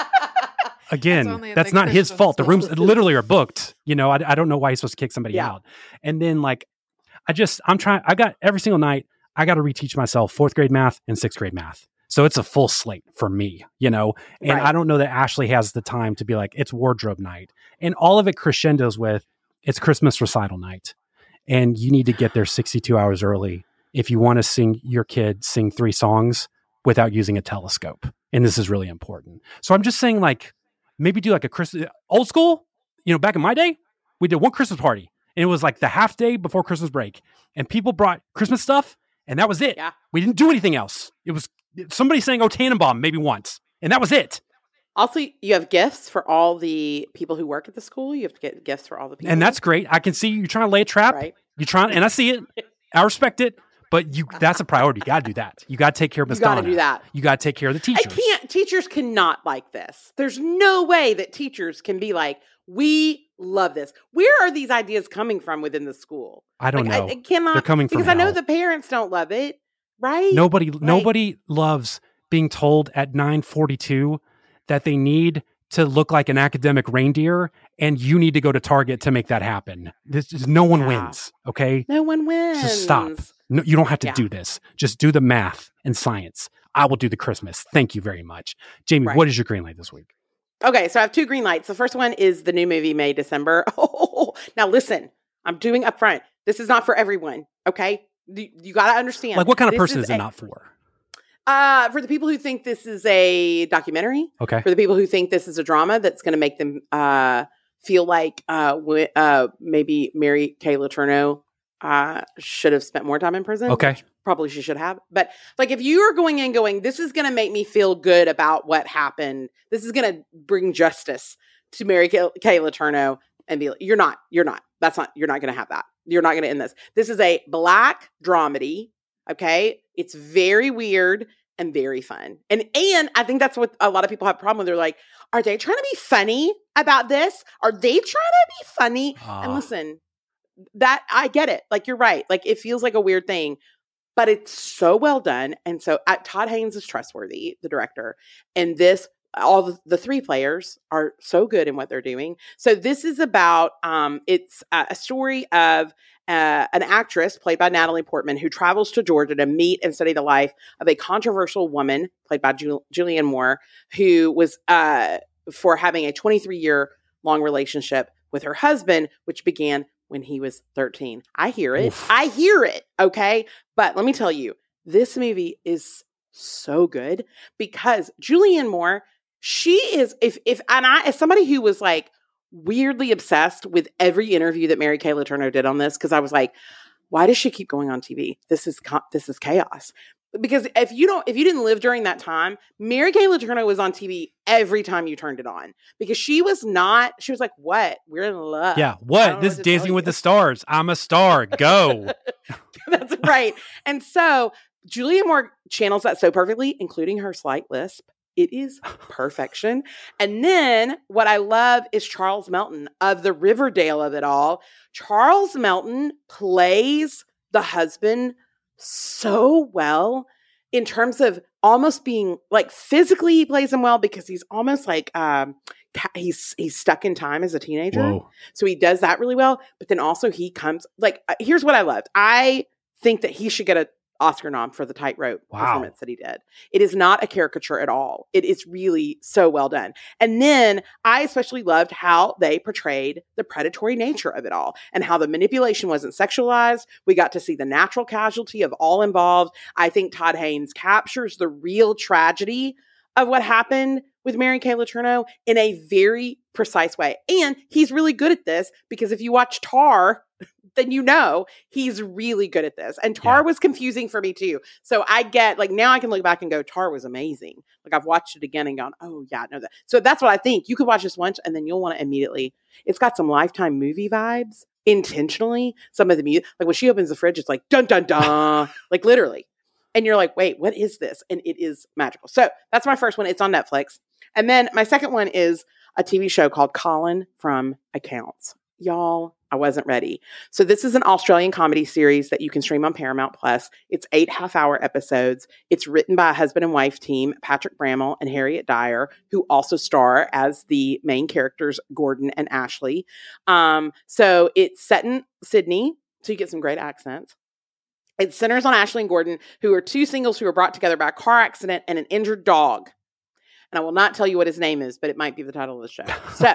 again, that's not his fault. The rooms literally are booked. I don't know why he's supposed to kick somebody out. And then like, I got every single night, I got to reteach myself 4th grade math and 6th grade math. So it's a full slate for me, and I don't know that Ashley has the time to be like, it's wardrobe night, and all of it crescendos with it's Christmas recital night. And you need to get there 62 hours early if you want to your kid sing 3 songs without using a telescope. And this is really important. So I'm just saying, like, maybe do like a Christmas old school, back in my day, we did one Christmas party and it was like the half day before Christmas break and people brought Christmas stuff and that was it. Yeah. We didn't do anything else. It was somebody saying, "Oh, Tannenbaum," maybe once. And that was it. Also, you have gifts for all the people who work at the school. You have to get gifts for all the people. And that's great. I can see you trying to lay a trap. Right. You're trying, and I see it. I respect it. But that's a priority. You got to do that. You got to take care of Miss Donna. You got to do that. You got to take care of the teachers. Teachers cannot like this. There's no way that teachers can be like, we love this. Where are these ideas coming from within the school? I don't know. I cannot. They're coming from because I know hell. the parents don't love it, right? Nobody loves being told at 9:42 that they need to look like an academic reindeer, and you need to go to Target to make that happen. No one wins. Okay, no one wins. Just stop. No, you don't have to do this. Just do the math and science. I will do the Christmas. Thank you very much, Jamie. What is your green light this week? Okay, so I have 2 green lights. The first one is the new movie May December. Oh, now listen, I'm doing upfront. This is not for everyone. Okay, you got to understand. Like, what kind of person is it not for? For the people who think this is a documentary. Okay. For the people who think this is a drama that's going to make them feel like maybe Mary Kay Letourneau should have spent more time in prison. Okay. Probably she should have. But like, if you are going in going, this is going to make me feel good about what happened. This is going to bring justice to Mary Kay Letourneau, and be like, you're not. You're not going to have that. You're not going to end this. This is a Black dramedy. Okay. It's very weird and very fun. And I think that's what a lot of people have a problem with. They're like, are they trying to be funny about this? Are they trying to be funny? And listen, that I get it. Like, you're right. Like, it feels like a weird thing, but it's so well done. And so Todd Haynes is trustworthy, the director. And all the 3 players are so good in what they're doing. So this is about, it's a story of an actress played by Natalie Portman who travels to Georgia to meet and study the life of a controversial woman played by Julianne Moore, who was for having a 23-year-long relationship with her husband, which began when he was 13. I hear it. Oof. I hear it. Okay. But let me tell you, this movie is so good because Julianne Moore, she is, as somebody who was like weirdly obsessed with every interview that Mary Kay Letourneau did on this, because I was like, why does she keep going on TV? This is chaos. Because if you didn't live during that time, Mary Kay Letourneau was on TV every time you turned it on, because she was like, what? We're in love. Yeah. What? This Dancing with the Stars. I'm a star. Go. That's right. And so Julianne Moore channels that so perfectly, including her slight lisp. It is perfection. And then what I love is Charles Melton of the Riverdale of it all. Charles Melton plays the husband so well in terms of almost being like, physically he plays him well because he's almost like he's stuck in time as a teenager. Whoa. So he does that really well. But then also he comes like, here's what I loved. I think that he should get an Oscar nom for the tightrope performance that he did. It is not a caricature at all. It is really so well done. And then I especially loved how they portrayed the predatory nature of it all and how the manipulation wasn't sexualized. We got to see the natural casualty of all involved. I think Todd Haynes captures the real tragedy of what happened with Mary Kay Letourneau in a very precise way. And he's really good at this because if you watch Tar, then you know he's really good at this. And Tar was confusing for me too. So I get, like, now I can look back and go, Tar was amazing. Like, I've watched it again and gone, oh yeah, no, that. So that's what I think. You could watch this once and then you'll want to immediately, it's got some Lifetime movie vibes intentionally. Some of the music, like when she opens the fridge, it's like, dun, dun, dun, like literally. And you're like, wait, what is this? And it is magical. So that's my first one. It's on Netflix. And then my second one is a TV show called Colin from Accounts. Y'all, I wasn't ready. So this is an Australian comedy series that you can stream on Paramount Plus. It's 8 half-hour episodes. It's written by a husband and wife team, Patrick Bramall and Harriet Dyer, who also star as the main characters, Gordon and Ashley. So it's set in Sydney, so you get some great accents. It centers on Ashley and Gordon, who are 2 singles who were brought together by a car accident and an injured dog. And I will not tell you what his name is, but it might be the title of the show. So,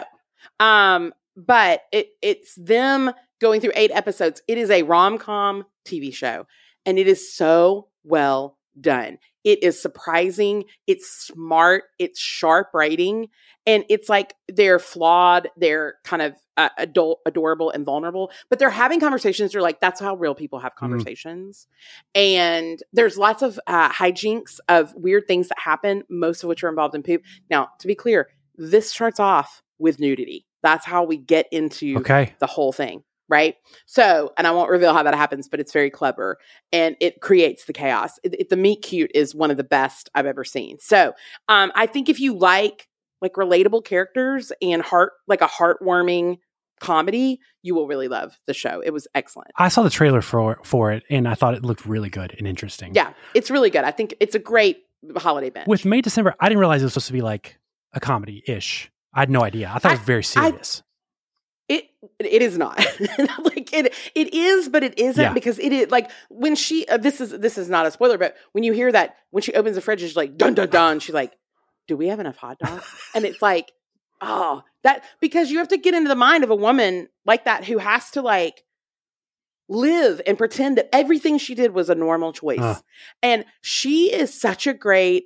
but it's them going through 8 episodes. It is a rom-com TV show, and it is so well done. It is surprising. It's smart. It's sharp writing. And it's like they're flawed. They're kind of adorable and vulnerable, but they're having conversations. They're like, that's how real people have conversations. And there's lots of hijinks of weird things that happen, most of which are involved in poop. Now, to be clear, this starts off with nudity. That's how we get into the whole thing. Right. So, and I won't reveal how that happens, but it's very clever and it creates the chaos. The meet cute is one of the best I've ever seen. So, I think if you like relatable characters and a heartwarming comedy, you will really love the show. It was excellent. I saw the trailer for it and I thought it looked really good and interesting. Yeah, it's really good. I think it's a great holiday binge. With May December, I didn't realize it was supposed to be like a comedy-ish. I had no idea. I thought it was very serious. It is not like it is, but it isn't because it is like when she this is not a spoiler, but when you hear that when she opens the fridge, she's like dun dun dun. She's like, do we have enough hot dogs? And it's like, oh, that because you have to get into the mind of a woman like that who has to like live and pretend that everything she did was a normal choice. And she is such a great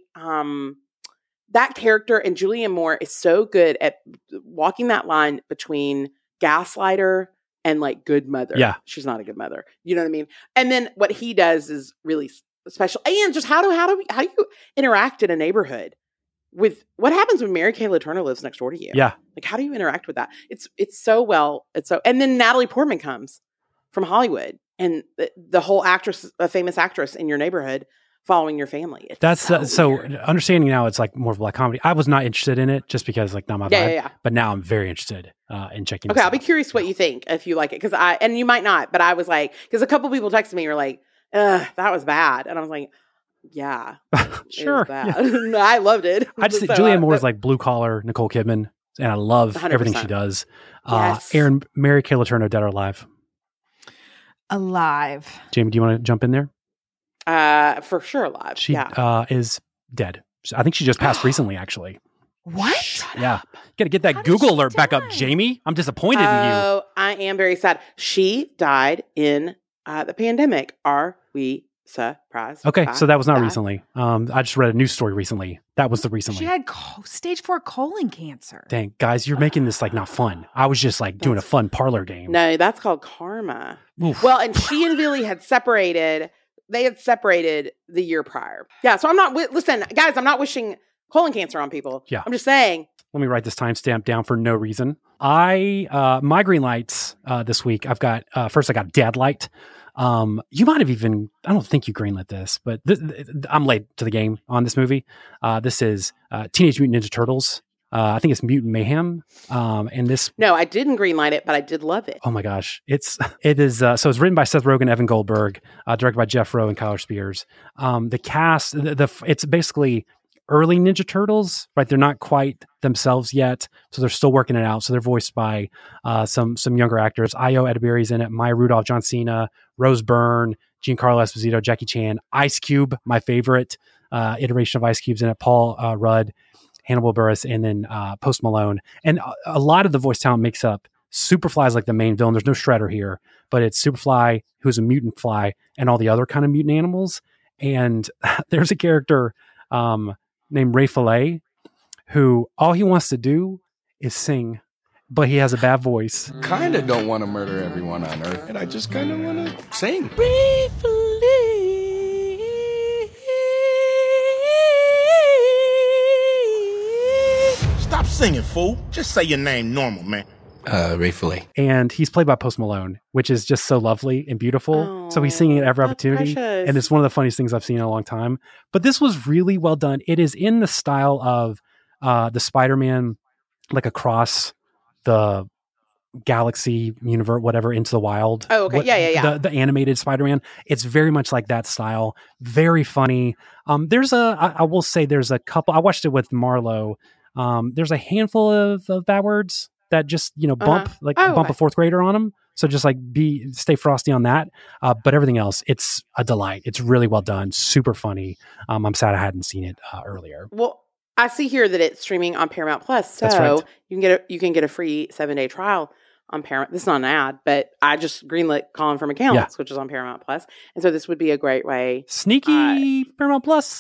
that character, and Julianne Moore is so good at walking that line between gaslighter and like good mother. Yeah. She's not a good mother. You know what I mean? And then what he does is really special. And just how you interact in a neighborhood with what happens when Mary Kay Letourneau lives next door to you. Yeah. Like how do you interact with that? It's so well. And then Natalie Portman comes from Hollywood and the whole a famous actress in your neighborhood following your family. It's That's so weird. Understanding now it's like more of a black comedy. I was not interested in it just because like not my vibe. Yeah. But now I'm very interested in checking. Okay, I'll be curious what you think if you like it because and you might not, but I was like because a couple people texted me were like, that was bad, and I was like, yeah, sure, bad. I loved it. I just think Julianne Moore is like blue collar Nicole Kidman, and I love 100%. Everything she does. Yes. Mary Kay Letourneau, dead or alive? Alive. Jamie, do you want to jump in there? For sure alive. She is dead. I think she just passed recently, actually. What? Yeah. Got to get that Google alert back up, Jamie. I'm disappointed in you. Oh, I am very sad. She died in the pandemic. Are we surprised? Okay, so that was not recently. I just read a news story recently. That was the recently. She had stage 4 colon cancer. Dang, guys, you're making this like not fun. I was just like doing a fun parlor game. No, that's called karma. Oof. Well, and she and Billy had separated. They had separated the year prior. Yeah, so I'm not, listen, guys, I'm not wishing colon cancer on people. Yeah. I'm just saying. Let me write this timestamp down for no reason. My green lights this week, I've got, first I got Dad Light. You might have even, I don't think you greenlit this, but I'm late to the game on this movie. This is Teenage Mutant Ninja Turtles. I think it's Mutant Mayhem. And this. No, I didn't greenlight it, but I did love it. Oh my gosh. It is, so it's written by Seth Rogen, Evan Goldberg, directed by Jeff Rowe and Kyler Spears. The cast, it's basically early Ninja Turtles, right? They're not quite themselves yet. So they're still working it out. So they're voiced by, some younger actors. Io Edeberry's in it, Maya Rudolph, John Cena, Rose Byrne, Giancarlo Esposito, Jackie Chan, Ice Cube, my favorite, iteration of Ice Cube's in it, Paul Rudd, Hannibal Buress, and then Post Malone. And a lot of the voice talent makes up Superfly is like the main villain. There's no Shredder here, but it's Superfly, who's a mutant fly, and all the other kind of mutant animals. And there's a character named Ray Fillet, who all he wants to do is sing, but he has a bad voice. Kinda don't want to murder everyone on Earth, and I just kind of want to sing. Ray Fillet. Stop singing, fool. Just say your name normal, man. Ray Fillet. And he's played by Post Malone, which is just so lovely and beautiful. So he's singing at every opportunity. Precious. And it's one of the funniest things I've seen in a long time. But this was really well done. It is in the style of the Spider-Man, like across the galaxy universe, whatever, Into the Wild. Oh, okay. Yeah. The animated Spider-Man. It's very much like that style. Very funny. I will say there's a couple, I watched it with Marlo. There's a handful of bad words that just, bump a fourth grader on them. So just like stay frosty on that. But everything else, it's a delight. It's really well done. Super funny. I'm sad I hadn't seen it earlier. Well, I see here that it's streaming on Paramount Plus. So That's right. you can get a free 7-day trial on Paramount. This is not an ad, but I just greenlit Calling from Accounts, which is on Paramount Plus. And so this would be a great way. Sneaky Paramount Plus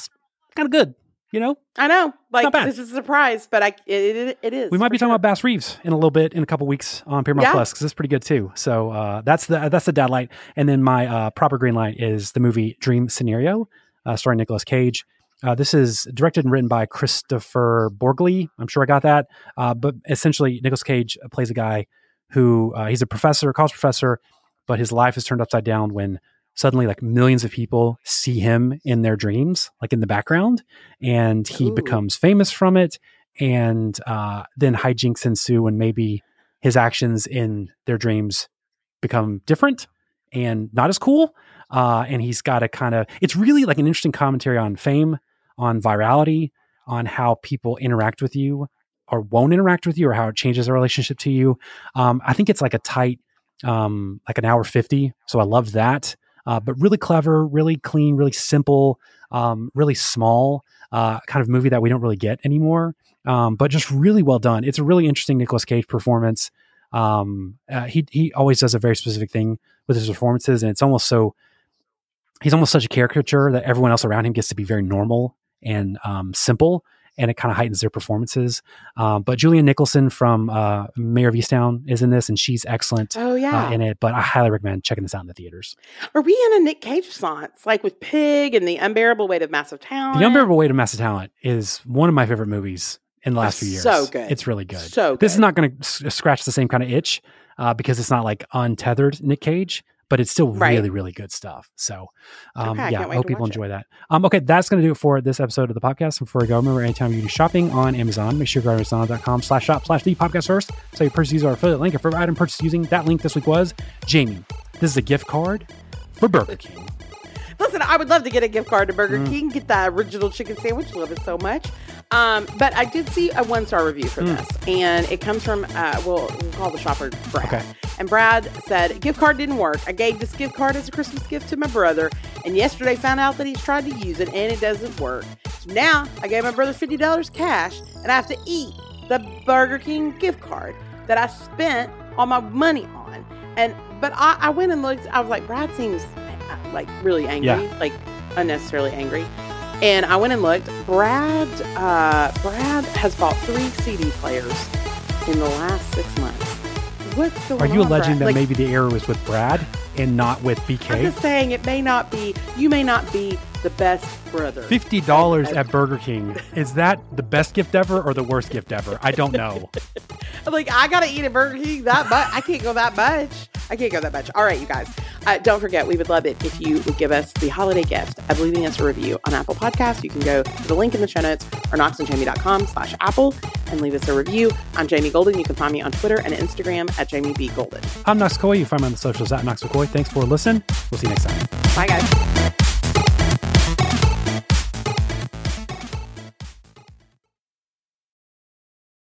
kind of good. You know, I know. Like, not bad. this is a surprise, but it is. We might be talking about Bass Reeves in a little bit, in a couple weeks on Paramount Plus, because it's pretty good too. So that's the dad light. And then my proper green light is the movie Dream Scenario, starring Nicolas Cage. This is directed and written by Christopher Borgli. I'm sure I got that. But essentially, Nicolas Cage plays a guy who he's a professor, college professor, but his life is turned upside down when suddenly like millions of people see him in their dreams, like in the background, and he becomes famous from it. And then hijinks ensue, and maybe his actions in their dreams become different and not as cool. And he's got to it's really like an interesting commentary on fame, on virality, on how people interact with you or won't interact with you, or how it changes their relationship to you. I think it's like a tight, like an hour 50. So I loved that. But really clever, really clean, really simple, really small, kind of movie that we don't really get anymore. But just really well done. It's a really interesting Nicolas Cage performance. He always does a very specific thing with his performances, and it's almost so, he's almost such a caricature that everyone else around him gets to be very normal and simple, and it kind of heightens their performances. But Julianne Nicholson from Mayor of Easttown is in this, and she's excellent in it. But I highly recommend checking this out in the theaters. Are we in a Nick Cage response, like with Pig and The Unbearable Weight of Massive Talent? The Unbearable Weight of Massive Talent is one of my favorite movies in the last few years. So good. It's really good. So good. This is not going to scratch the same kind of itch because it's not like untethered Nick Cage, but it's still really, really good stuff. So, I hope people enjoy that. Okay, that's going to do it for this episode of the podcast. And before we go, remember, anytime you do shopping on Amazon, make sure you go to Amazon.com/shop/the-podcast-first. So you purchase, use our affiliate link. If for item purchase using that link this week was Jamie. This is a gift card for Burger King. Listen, I would love to get a gift card to Burger King, get that original chicken sandwich. Love it so much. But I did see a 1-star review for this, and it comes from, we'll call the shopper Brad. Okay. And Brad said, gift card didn't work. I gave this gift card as a Christmas gift to my brother, and yesterday found out that he's tried to use it, and it doesn't work. So now I gave my brother $50 cash, and I have to eat the Burger King gift card that I spent all my money on. But I went and looked. I was like, Brad seems like really angry, like unnecessarily angry. And I went and looked. Brad has bought 3 CD players in the last 6 months. What's going on? Are you alleging Brad? that maybe the error was with Brad and not with BK? I'm just saying you may not be the best brother. $50 at Burger King. Is that the best gift ever or the worst gift ever? I don't know. I'm like, I got to eat at Burger King that much. I can't go that much. All right, you guys. Don't forget, we would love it if you would give us the holiday gift of leaving us a review on Apple Podcasts. You can go to the link in the show notes or knoxandjamie.com/Apple and leave us a review. I'm Jamie Golden. You can find me on Twitter and Instagram at Jamie B. Golden. I'm Knox McCoy. You can find me on the socials at Knox McCoy. Thanks for listening. We'll see you next time. Bye, guys.